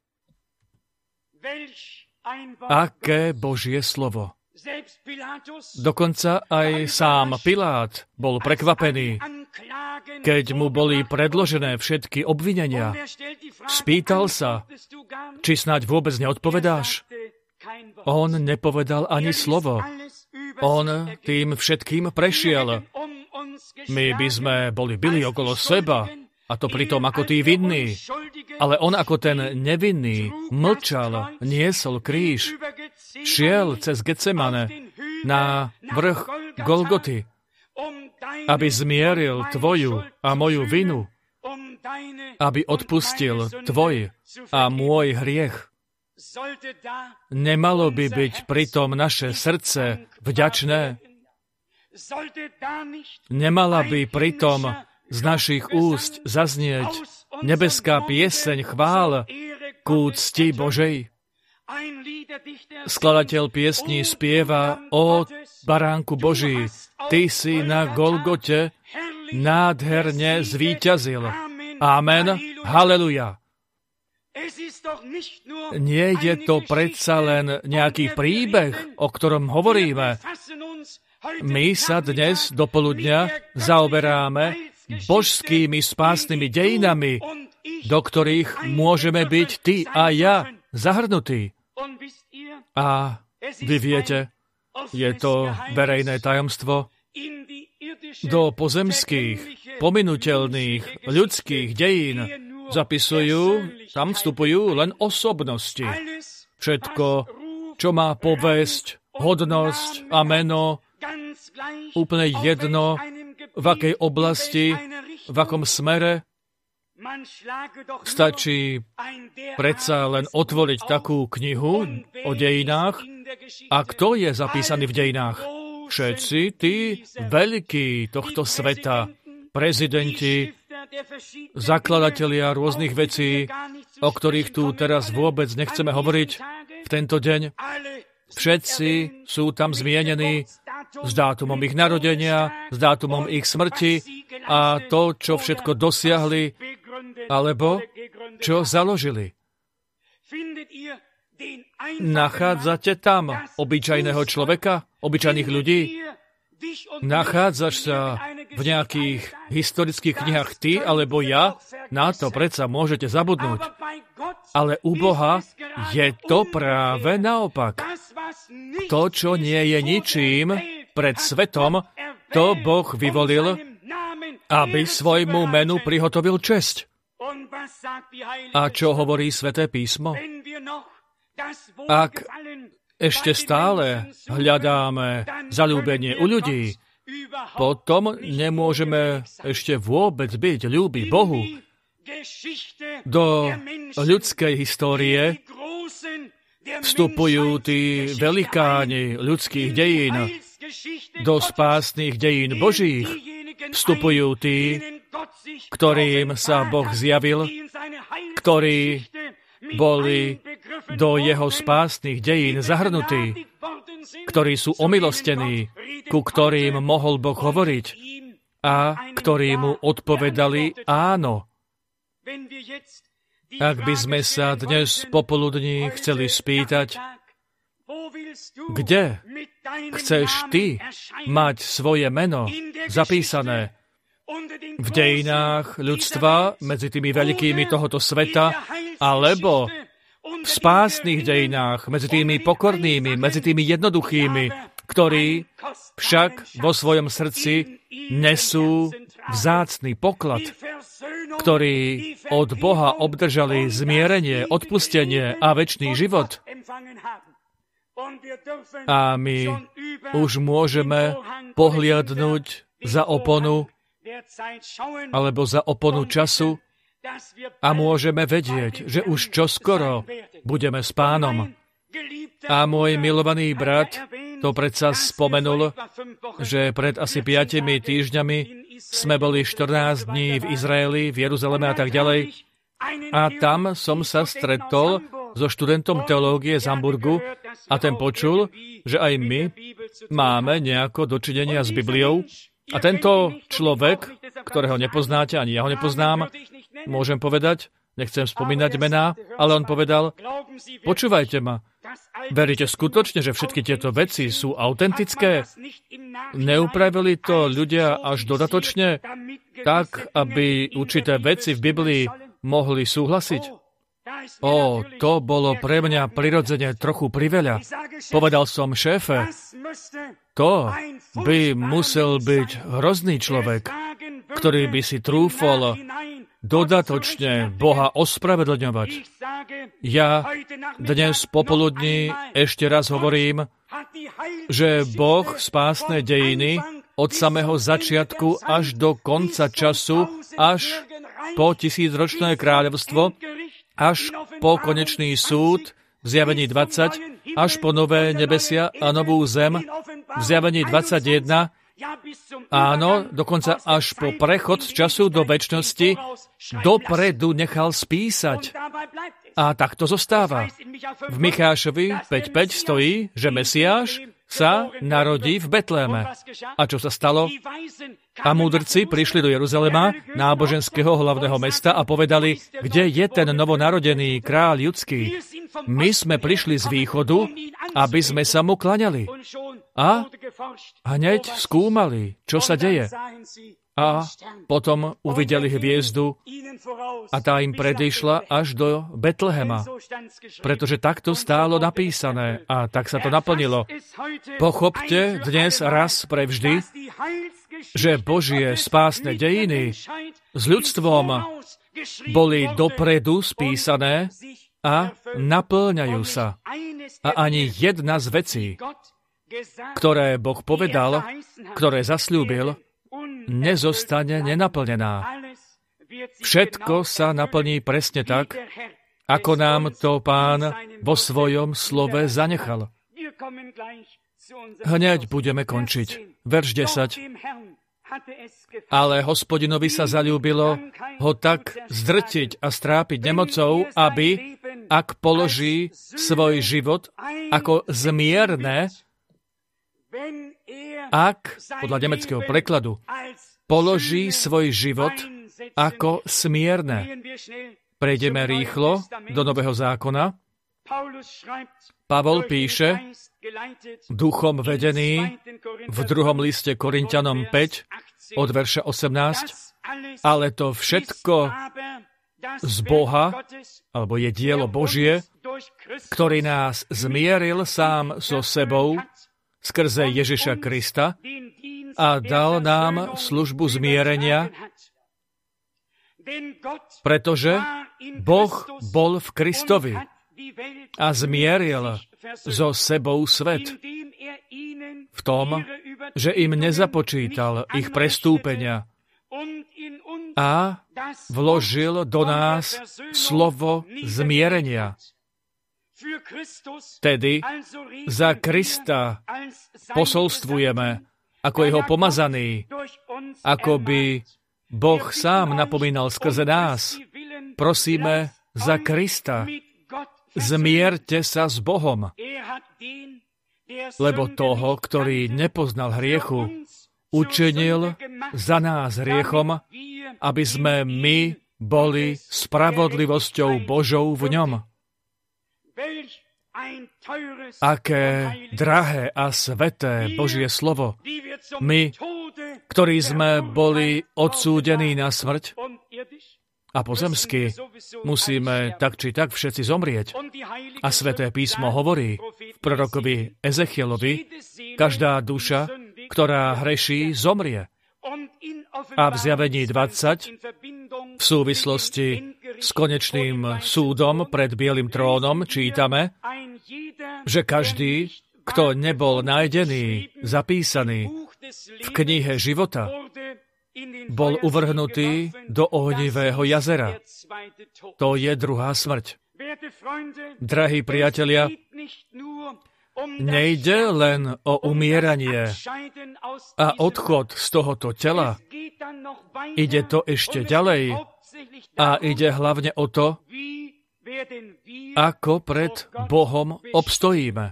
Aké Božie slovo! Dokonca aj sám Pilát bol prekvapený, keď mu boli predložené všetky obvinenia, spýtal sa, či snáď vôbec neodpovedáš. On nepovedal ani slovo. On tým všetkým prešiel. My by sme boli bili okolo seba, a to pritom ako tí vinní. Ale on ako ten nevinný mlčal, niesol kríž, šiel cez Getsemane na vrch Golgoty, aby zmieril tvoju a moju vinu, aby odpustil tvoj a môj hriech. Nemalo by byť pritom naše srdce vďačné? Nemala by pritom z našich úst zaznieť nebeská pieseň chvál ku cti Božej? Skladateľ piesní spieva: O baránku Boží, ty si na Golgote nádherne zvíťazil. Amen. Haleluja. Nie je to predsa len nejaký príbeh, o ktorom hovoríme. My sa dnes do poludňa zaoberáme božskými spásnymi dejinami, do ktorých môžeme byť ty a ja zahrnutí. A vy viete, je to verejné tajomstvo, do pozemských, pominuteľných ľudských dejín zapisujú, tam vstupujú len osobnosti. Všetko, čo má povesť, hodnosť a meno, úplne jedno, v akej oblasti, v akom smere. Stačí predsa len otvoriť takú knihu o dejinách. A kto je zapísaný v dejinách? Všetci tí veľkí tohto sveta, prezidenti, zakladatelia rôznych vecí, o ktorých tu teraz vôbec nechceme hovoriť v tento deň. Všetci sú tam zmienení s dátumom ich narodenia, s dátumom ich smrti a to, čo všetko dosiahli, alebo čo založili. Nachádzate tam obyčajného človeka, obyčajných ľudí? Nachádzaš sa v nejakých historických knihách ty alebo ja? Na to predsa môžete zabudnúť. Ale u Boha je to práve naopak. To, čo nie je ničím pred svetom, to Boh vyvolil, aby svojmu menu prihotovil česť. A čo hovorí Sväté písmo? Ak ešte stále hľadáme zaľúbenie u ľudí, potom nemôžeme ešte vôbec byť ľúbi Bohu. Do ľudskej histórie vstupujú tí velikáni ľudských dejín. Do spásnych dejín Božích vstupujú tí, ktorým sa Boh zjavil, ktorí boli do jeho spásnych dejín zahrnutí, ktorí sú omilostení, ku ktorým mohol Boh hovoriť a ktorí mu odpovedali áno. Ak by sme sa dnes popoludní chceli spýtať, kde chceš ty mať svoje meno zapísané v dejinách ľudstva medzi tými veľkými tohoto sveta, alebo v spásnych dejinách medzi tými pokornými, medzi tými jednoduchými, ktorí však vo svojom srdci nesú vzácny poklad, ktorí od Boha obdržali zmierenie, odpustenie a večný život. A my už môžeme pohliadnúť za oponu alebo za oponu času a môžeme vedieť, že už čoskoro budeme s Pánom. A môj milovaný brat to predsa spomenul, že pred asi piatimi týždňami sme boli štrnásť dní v Izraeli, v Jeruzaleme a tak ďalej. A tam som sa stretol so študentom teológie z Hamburgu a ten počul, že aj my máme nejako dočinenia s Bibliou. A tento človek, ktorého nepoznáte, ani ja ho nepoznám, môžem povedať, nechcem spomínať mená, ale on povedal, počúvajte ma, veríte skutočne, že všetky tieto veci sú autentické? neupravili to ľudia až dodatočne, tak, aby určité veci v Biblii mohli súhlasiť? Ó, to bolo pre mňa prirodzene trochu priveľa. Povedal som, šéfe, to by musel byť hrozný človek, ktorý by si trúfol dodatočne Boha ospravedlňovať. Ja dnes popoludní ešte raz hovorím, že Boh spásne dejiny od samého začiatku až do konca času, až po tisícročné kráľovstvo, až po konečný súd v Zjavení dvadsať, až po nové nebesia a novú zem v Zjavení dvadsaťjeden, áno, dokonca až po prechod z času do večnosti dopredu nechal spísať. A tak to zostáva. V Michášovi päť päť stojí, že Mesiáš sa narodí v Betléme. A čo sa stalo? A múdrci prišli do Jeruzalema, náboženského hlavného mesta, a povedali, kde je ten novonarodený kráľ judský? My sme prišli z východu, aby sme sa mu klaňali. A hneď skúmali, čo sa deje. A potom uvideli hviezdu a tá im predišla až do Betlehema. Pretože takto stálo napísané a tak sa to naplnilo. Pochopte dnes raz prevždy, že Božie spásne dejiny s ľudstvom boli dopredu spísané a naplňajú sa. A ani jedna z vecí, ktoré Boh povedal, ktoré zasľúbil, nezostane nenaplnená. Všetko sa naplní presne tak, ako nám to Pán vo svojom slove zanechal. Hneď budeme končiť. Verš desať. Ale Hospodinovi sa zaľúbilo ho tak zdrtiť a strápiť nemocou, aby, ak položí svoj život ako zmierne, ak, podľa nemeckého prekladu, položí svoj život ako smierne. Prejdeme rýchlo do Nového zákona. Pavol píše, duchom vedený, v druhom liste Korinťanom päť, od verša osemnásť, ale to všetko z Boha, alebo je dielo Božie, ktorý nás zmieril sám so sebou skrze Ježiša Krista a dal nám službu zmierenia, pretože Boh bol v Kristovi a zmieril so sebou svet v tom, že im nezapočítal ich prestúpenia a vložil do nás slovo zmierenia. Tedy za Krista posolstvujeme ako jeho pomazaný, ako by Boh sám napomínal skrze nás. Prosíme za Krista, zmierte sa s Bohom, lebo toho, ktorý nepoznal hriechu, učinil za nás hriechom, aby sme my boli spravodlivosťou Božou v ňom. Aké drahé a sveté Božie slovo. My, ktorí sme boli odsúdení na smrť a pozemsky, musíme tak či tak všetci zomrieť. A Sväté písmo hovorí v prorokovi Ezechielovi, každá duša, ktorá hreší, zomrie. A v Zjavení dvadsať, v súvislosti s konečným súdom pred bielým trónom, čítame, že každý, kto nebol nájdený, zapísaný v knihe života, bol uvrhnutý do ohnivého jazera. To je druhá smrť. Drahí priatelia, nejde len o umieranie a odchod z tohoto tela. Ide to ešte ďalej a ide hlavne o to, ako pred Bohom obstojíme.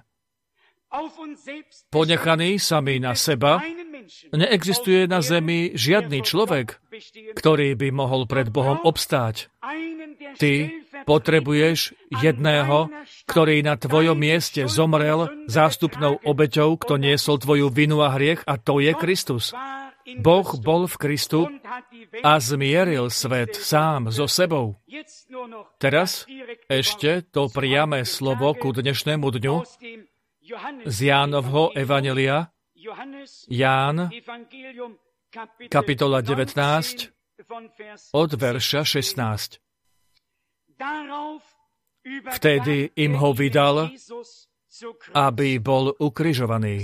Ponechaní sami na seba, neexistuje na zemi žiadny človek, ktorý by mohol pred Bohom obstáť. Tí, Potrebuješ jedného, ktorý na tvojom mieste zomrel zástupnou obeťou, kto niesol tvoju vinu a hriech, a to je Kristus. Boh bol v Kristu a zmieril svet sám so sebou. Teraz ešte to priame slovo ku dnešnému dňu z Jánovho evanjelia, Ján, kapitola devätnásť, od verša šestnásť. Vtedy im ho vydal, aby bol ukrižovaný.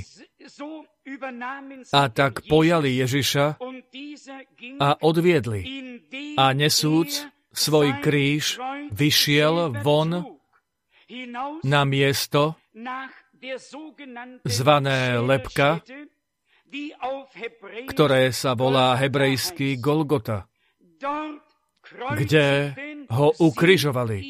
A tak pojali Ježiša a odviedli. A nesúc svoj kríž, vyšiel von na miesto zvané Lebka, ktoré sa volá hebrejsky Golgota, kde ho ukrižovali.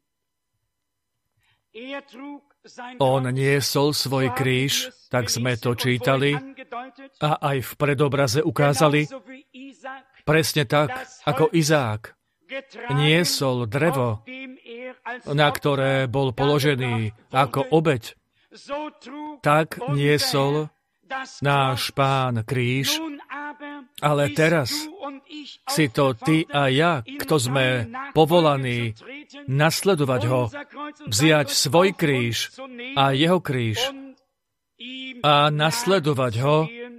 On niesol svoj kríž, tak sme to čítali, a aj v predobraze ukázali, presne tak, ako Izák niesol drevo, na ktoré bol položený ako obeť, tak niesol náš Pán kríž, ale teraz si to ty a ja, kto sme povolaní nasledovať ho, vziať svoj kríž a jeho kríž a nasledovať ho,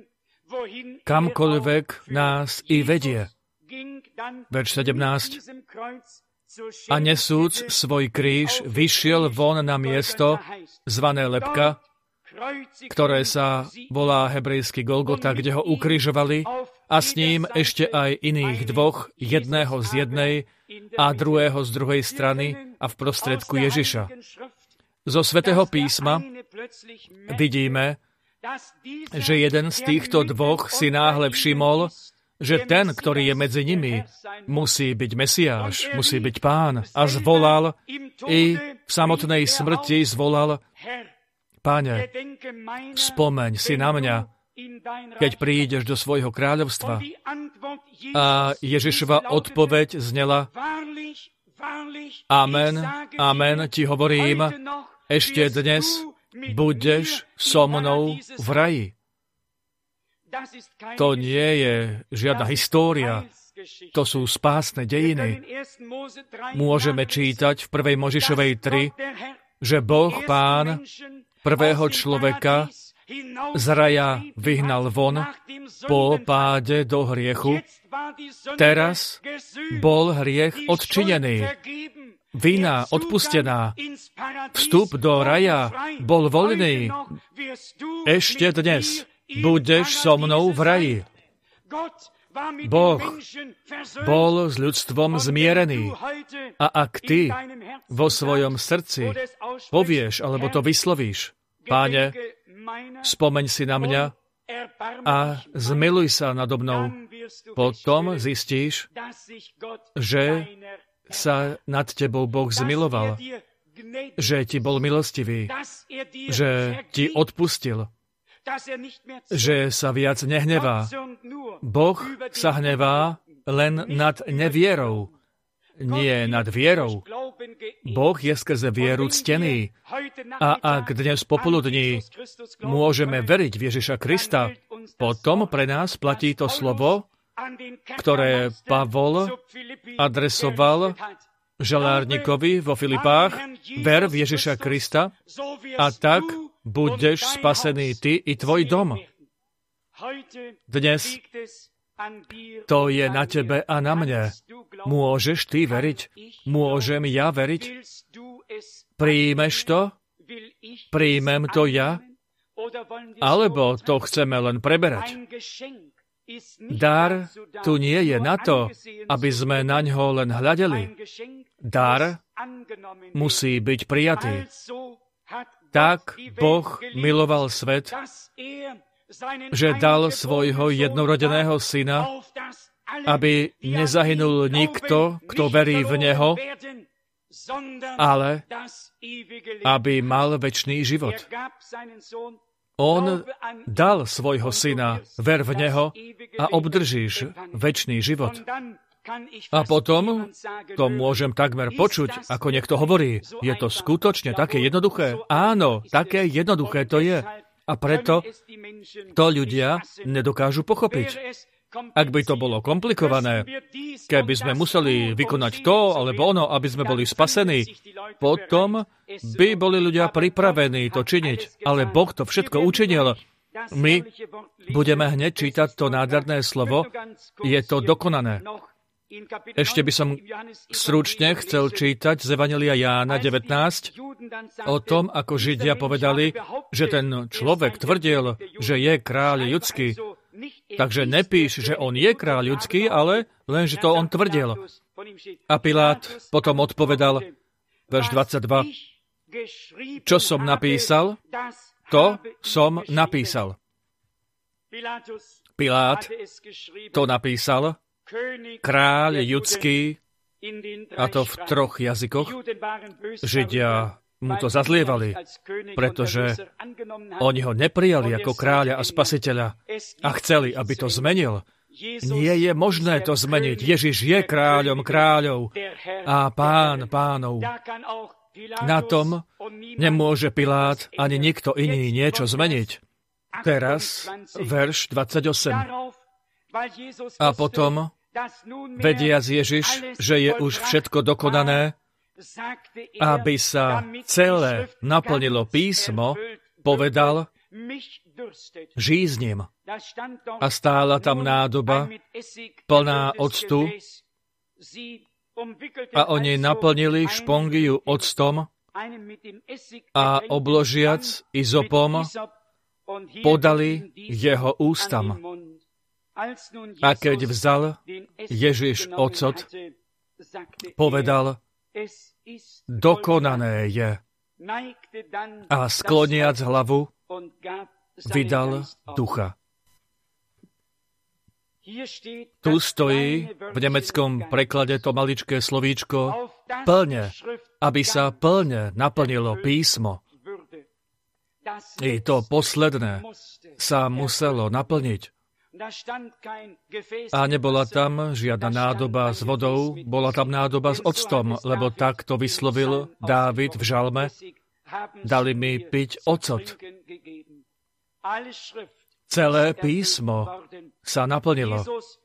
kamkoľvek nás i vedie. Verš sedemnásť. A nesúc svoj kríž, vyšiel von na miesto zvané Lebka, ktoré sa volá hebrejsky Golgota, kde ho ukrižovali, a s ním ešte aj iných dvoch, jedného z jednej a druhého z druhej strany a v prostredku Ježiša. Zo Svätého písma vidíme, že jeden z týchto dvoch si náhle všimol, že ten, ktorý je medzi nimi, musí byť Mesiáš, musí byť Pán, a zvolal, i v samotnej smrti zvolal: Páne, spomeň si na mňa, keď prídeš do svojho kráľovstva. A Ježišova odpoveď znela: Amen, amen, ti hovorím, ešte dnes budeš so mnou v raji. To nie je žiadna história, to sú spásne dejiny. Môžeme čítať v prvej Možišovej tri, že Boh Pán prvého človeka z raja vyhnal von po páde do hriechu. Teraz bol hriech odčinený, vina odpustená, vstup do raja bol voľný. Ešte dnes budeš so mnou v raji. Boh bol s ľudstvom zmierený. A ak ty vo svojom srdci povieš, alebo to vyslovíš: Páne, spomeň si na mňa a zmiluj sa nado mnou, potom zistíš, že sa nad tebou Boh zmiloval, že ti bol milostivý, že ti odpustil, že sa viac nehnevá. Boh sa hnevá len nad nevierou, nie nad vierou. Boh je skrze vieru ctený. A ak dnes popoludní môžeme veriť v Ježiša Krista, potom pre nás platí to slovo, ktoré Pavol adresoval žalárnikovi vo Filipách: ver v Ježiša Krista a tak budeš spasený ty i tvoj dom. Dnes to je na tebe a na mne. Môžeš ty veriť? Môžem ja veriť? Príjmeš to? Príjmem to ja? Alebo to chceme len preberať? Dar tu nie je na to, aby sme na ňo len hľadeli. Dar musí byť prijatý. Tak Boh miloval svet, že dal svojho jednorodeného syna, aby nezahynul nikto, kto verí v Neho, ale aby mal večný život. On dal svojho syna, ver v Neho a obdržíš večný život. A potom to môžem takmer počuť, ako niekto hovorí. Je to skutočne také jednoduché? Áno, také jednoduché to je. A preto to ľudia nedokážu pochopiť. Ak by to bolo komplikované, keby sme museli vykonať to alebo ono, aby sme boli spasení, potom by boli ľudia pripravení to činiť. Ale Boh to všetko učinil. My budeme hneď čítať to nádherné slovo. Je to dokonané. Ešte by som stručne chcel čítať z Evanjelia Jána devätnásť o tom, ako Židia povedali, že ten človek tvrdil, že je kráľ judský. Takže nepíš, že on je kráľ ľudský, ale len, že to on tvrdil. A Pilát potom odpovedal, verš dvadsaťdva, čo som napísal, to som napísal. Pilát to napísal, kráľ judský, a to v troch jazykoch. Židia mu to zazlievali, pretože oni ho neprijali ako kráľa a spasiteľa a chceli, aby to zmenil. Nie je možné to zmeniť. Ježiš je kráľom kráľov a pán pánov. Na tom nemôže Pilát ani nikto iný niečo zmeniť. Teraz verš dvadsaťosem. A potom, vediac Ježiš, že je už všetko dokonané, aby sa celé naplnilo písmo, povedal, žízním. A stála tam nádoba, plná octu, a oni naplnili špongiu octom a obložiac izopom podali jeho ústam. A keď vzal Ježiš ocot, povedal, dokonané je. A skloniac hlavu, vydal ducha. Tu stojí v nemeckom preklade to maličké slovíčko plne, aby sa plne naplnilo písmo. I to posledné sa muselo naplniť. A nebola tam žiadna nádoba s vodou, bola tam nádoba s octom, lebo tak to vyslovil Dávid v žalme, dali mi piť ocot. Celé písmo sa naplnilo.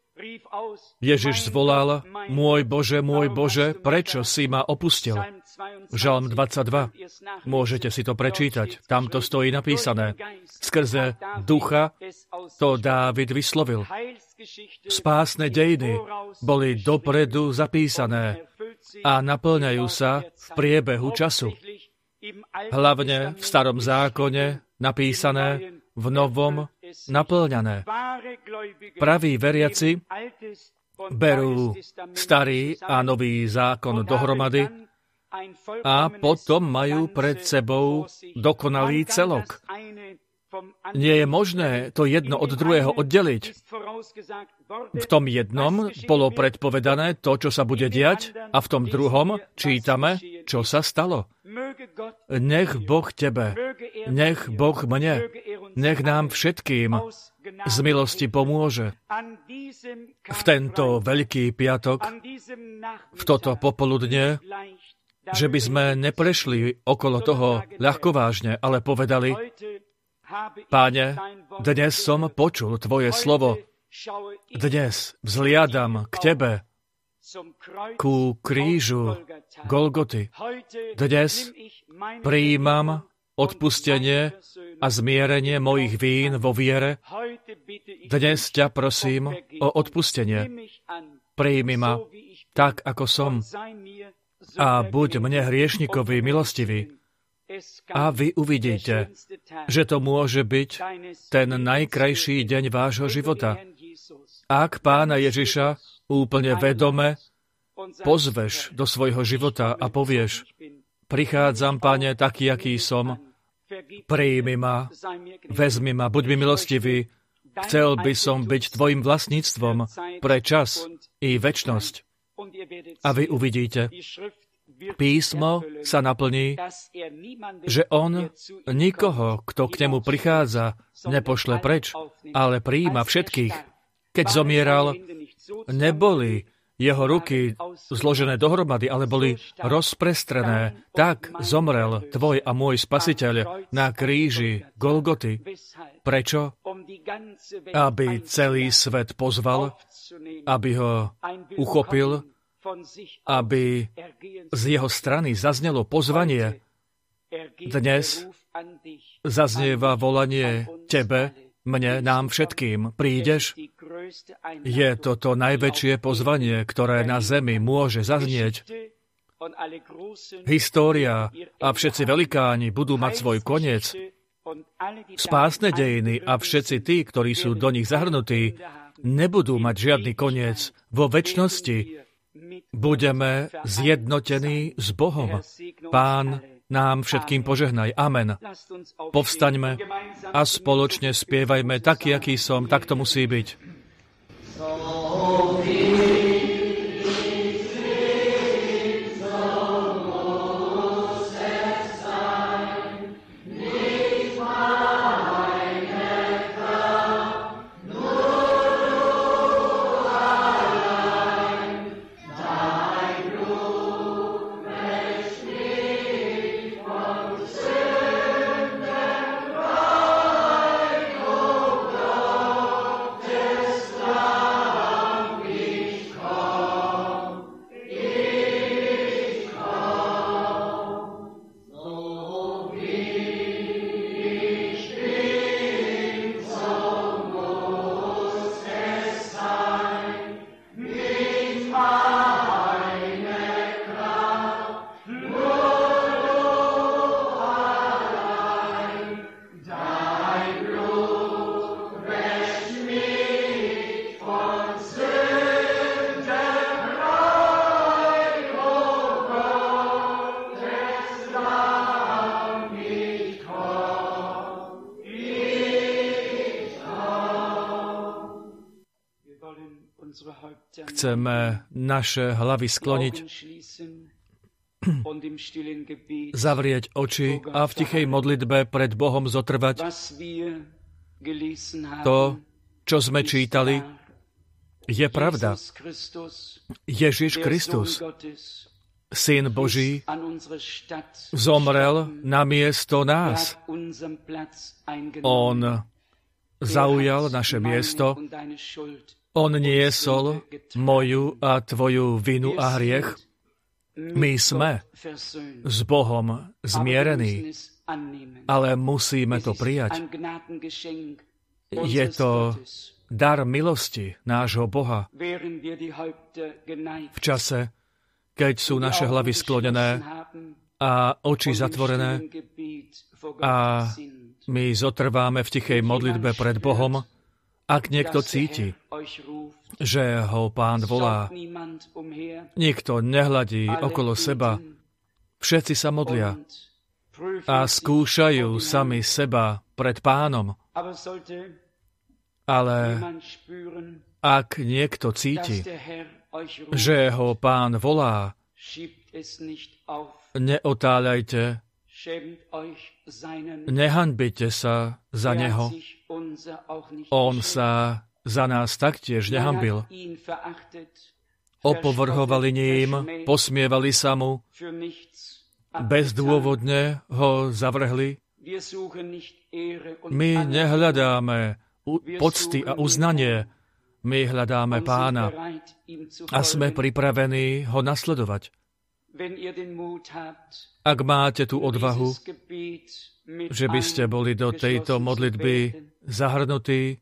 Ježiš zvolal, môj Bože, môj Bože, prečo si ma opustil? Žalm dvadsaťdva. Môžete si to prečítať. Tam to stojí napísané. Skrze ducha to Dávid vyslovil. Spásne dejiny boli dopredu zapísané a naplňajú sa v priebehu času. Hlavne v starom zákone napísané, v novom naplňané. Praví veriaci berú starý a nový zákon dohromady a potom majú pred sebou dokonalý celok. Nie je možné to jedno od druhého oddeliť. V tom jednom bolo predpovedané to, čo sa bude diať, a v tom druhom čítame, čo sa stalo. Nech Boh tebe, nech Boh mne, nech nám všetkým z milosti pomôže. V tento Veľký piatok, v toto popoludne, že by sme neprešli okolo toho ľahkovážne, ale povedali, Páne, dnes som počul Tvoje slovo, dnes vzliadam k Tebe, ku krížu Golgoty. Dnes prijímam odpustenie a zmierenie mojich vín vo viere. Dnes ťa prosím o odpustenie. Prijmi ma tak, ako som, a buď mne hriešnikovi milostivý. A vy uvidíte, že to môže byť ten najkrajší deň vášho života. Ak Pána Ježiša úplne vedome pozveš do svojho života a povieš, prichádzam, Pane, taký, aký som, prijmi ma, vezmi ma, buď mi milostivý, chcel by som byť tvojim vlastníctvom pre čas i večnosť. A vy uvidíte, písmo sa naplní, že on nikoho, kto k nemu prichádza, nepošle preč, ale prijíma všetkých. Keď zomieral, neboli jeho ruky zložené dohromady, ale boli rozprestrené. Tak zomrel tvoj a môj Spasiteľ na kríži Golgoty. Prečo? Aby celý svet pozval, aby ho uchopil, aby z jeho strany zaznelo pozvanie. Dnes zaznieva volanie tebe, mne, nám všetkým. Prídeš? Je to to najväčšie pozvanie, ktoré na zemi môže zaznieť. História a všetci velikáni budú mať svoj koniec. Spásne dejiny a všetci tí, ktorí sú do nich zahrnutí, nebudú mať žiadny koniec. Vo večnosti budeme zjednotení s Bohom. Pán nám všetkým požehnaj. Amen. Povstaňme a spoločne spievajme taký, aký som, tak to musí byť. Chceme naše hlavy skloniť, zavrieť oči a v tichej modlitbe pred Bohom zotrvať. To, čo sme čítali, je pravda. Ježiš Kristus, Syn Boží, zomrel namiesto nás. On zaujal naše miesto. On niesol moju a tvoju vinu a hriech. My sme s Bohom zmierení, ale musíme to prijať. Je to dar milosti nášho Boha. V čase, keď sú naše hlavy sklonené a oči zatvorené a my zotrváme v tichej modlitbe pred Bohom, ak niekto cíti, že ho Pán volá, nikto nehľadí okolo seba, všetci sa modlia a skúšajú sami seba pred Pánom. Ale ak niekto cíti, že ho Pán volá, neotáľajte, nehanbite sa za neho. On sa za nás taktiež nehanbil. Opovrhovali ním, posmievali sa mu, bezdôvodne ho zavrhli. My nehľadáme pocty a uznanie, my hľadáme Pána a sme pripravení ho nasledovať. Ak máte tú odvahu, že by ste boli do tejto modlitby zahrnutí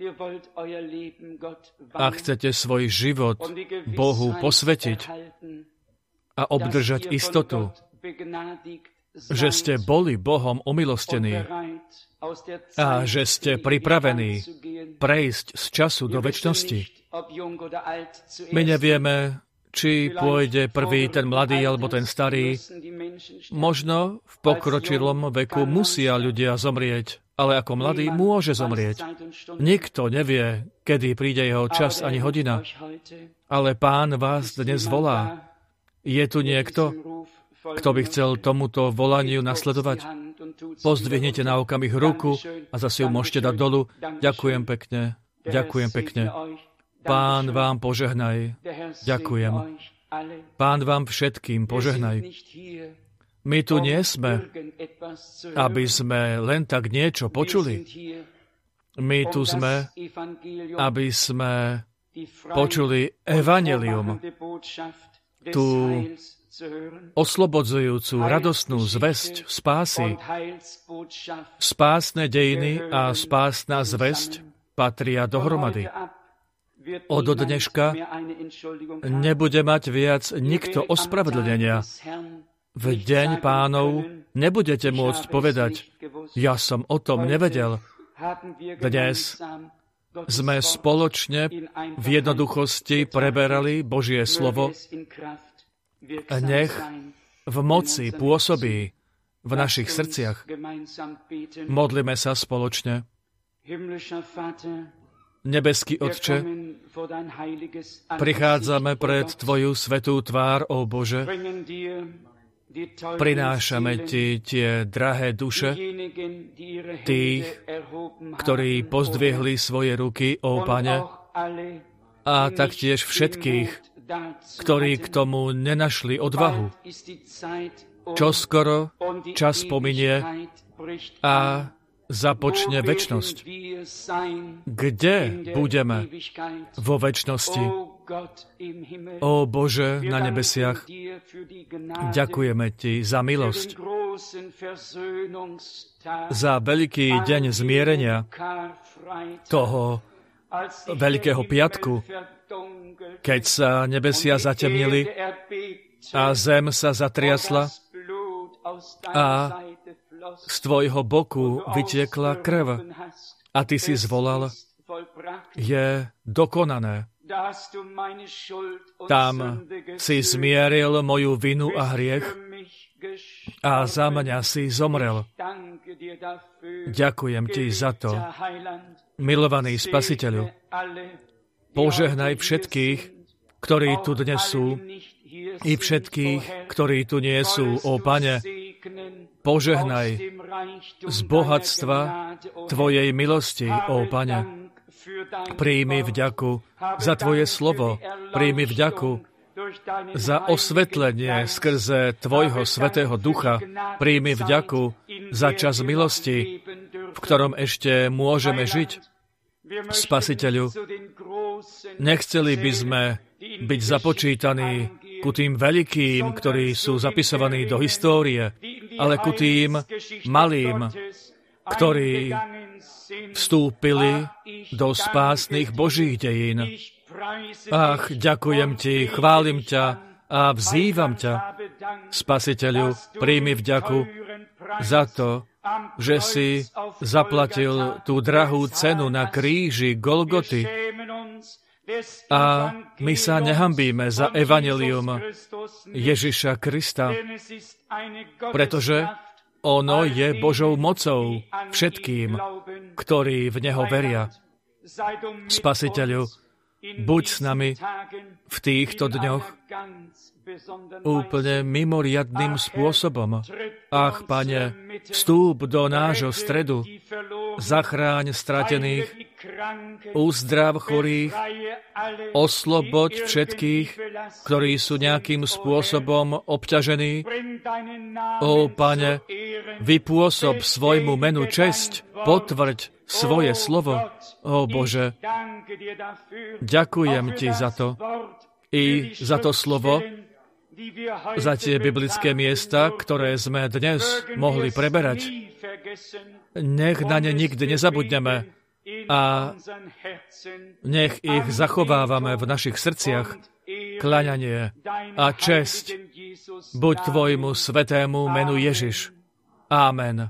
a chcete svoj život Bohu posvetiť a obdržať istotu, že ste boli Bohom omilostení a že ste pripravení prejsť z času do večnosti. My nevieme, či pôjde prvý ten mladý alebo ten starý. Možno v pokročilom veku musia ľudia zomrieť, ale ako mladý môže zomrieť. Nikto nevie, kedy príde jeho čas ani hodina. Ale Pán vás dnes volá. Je tu niekto, kto by chcel tomuto volaniu nasledovať? Pozdvihnite na okamih ruku a zase ju môžete dať dolu. Ďakujem pekne, ďakujem pekne. Pán vám požehnaj. Ďakujem. Pán vám všetkým požehnaj. My tu nie sme, aby sme len tak niečo počuli. My tu sme, aby sme počuli evanjelium, tú oslobodzujúcu, radostnú zvesť spásy. Spásne dejiny a spásna zvesť patria dohromady. Od dneška nebude mať viac nikto ospravedlnenia. V deň Pánov nebudete môcť povedať, ja som o tom nevedel. Dnes sme spoločne v jednoduchosti preberali Božie slovo. Nech v moci pôsobí v našich srdciach. Modlíme sa spoločne. Nebeský Otče, prichádzame pred Tvoju svätú tvár, ó Bože. Prinášame Ti tie drahé duše, tých, ktorí pozdvihli svoje ruky, ó Pane, a taktiež všetkých, ktorí k tomu nenašli odvahu. Čoskoro čas pominie a započne večnosť. Kde budeme vo večnosti? Ó Bože na nebesiach, ďakujeme Ti za milosť, za veľký deň zmierenia, toho Veľkého piatku, keď sa nebesia zatemnili a zem sa zatriasla a z tvojho boku vytiekla krv a ty si zvolal, je dokonané. Tam si zmieril moju vinu a hriech a za mňa si zomrel. Ďakujem Ti za to, milovaný Spasiteľu. Požehnaj všetkých, ktorí tu dnes sú, i všetkých, ktorí tu nie sú, ó Pane. Požehnaj z bohatstva Tvojej milosti, ó Pane. Príjmi vďaku za Tvoje slovo, príjmi vďaku za osvetlenie skrze Tvojho Svätého Ducha, príjmi vďaku za čas milosti, v ktorom ešte môžeme žiť. Spasiteľu, nechceli by sme byť započítaní ku tým veľkým, ktorí sú zapisovaní do histórie, ale ku tým malým, ktorí vstúpili do spásnych Božích dejín. Ach, ďakujem Ti, chválim ťa a vzývam ťa, Spasiteľu, príjmi vďaku za to, že si zaplatil tú drahú cenu na kríži Golgoty a my sa nehambíme za evanjelium Ježiša Krista, pretože ono je Božou mocou všetkým, ktorí v Neho veria. Spasiteľu, buď s nami v týchto dňoch úplne mimoriadnym spôsobom. Ach, Pane, vstúp do nášho stredu, zachráň stratených, uzdrav chorých, osloboď všetkých, ktorí sú nejakým spôsobom obťažení. Ó, Pane, vypôsob svojmu menu česť, potvrď svoje slovo. Ó, Bože, ďakujem Ti za to i za to slovo, za tie biblické miesta, ktoré sme dnes mohli preberať. Nech na ne nikdy nezabudneme a nech ich zachovávame v našich srdciach. Kľaňanie a česť buď Tvojmu svetému menu Ježiš. Amen.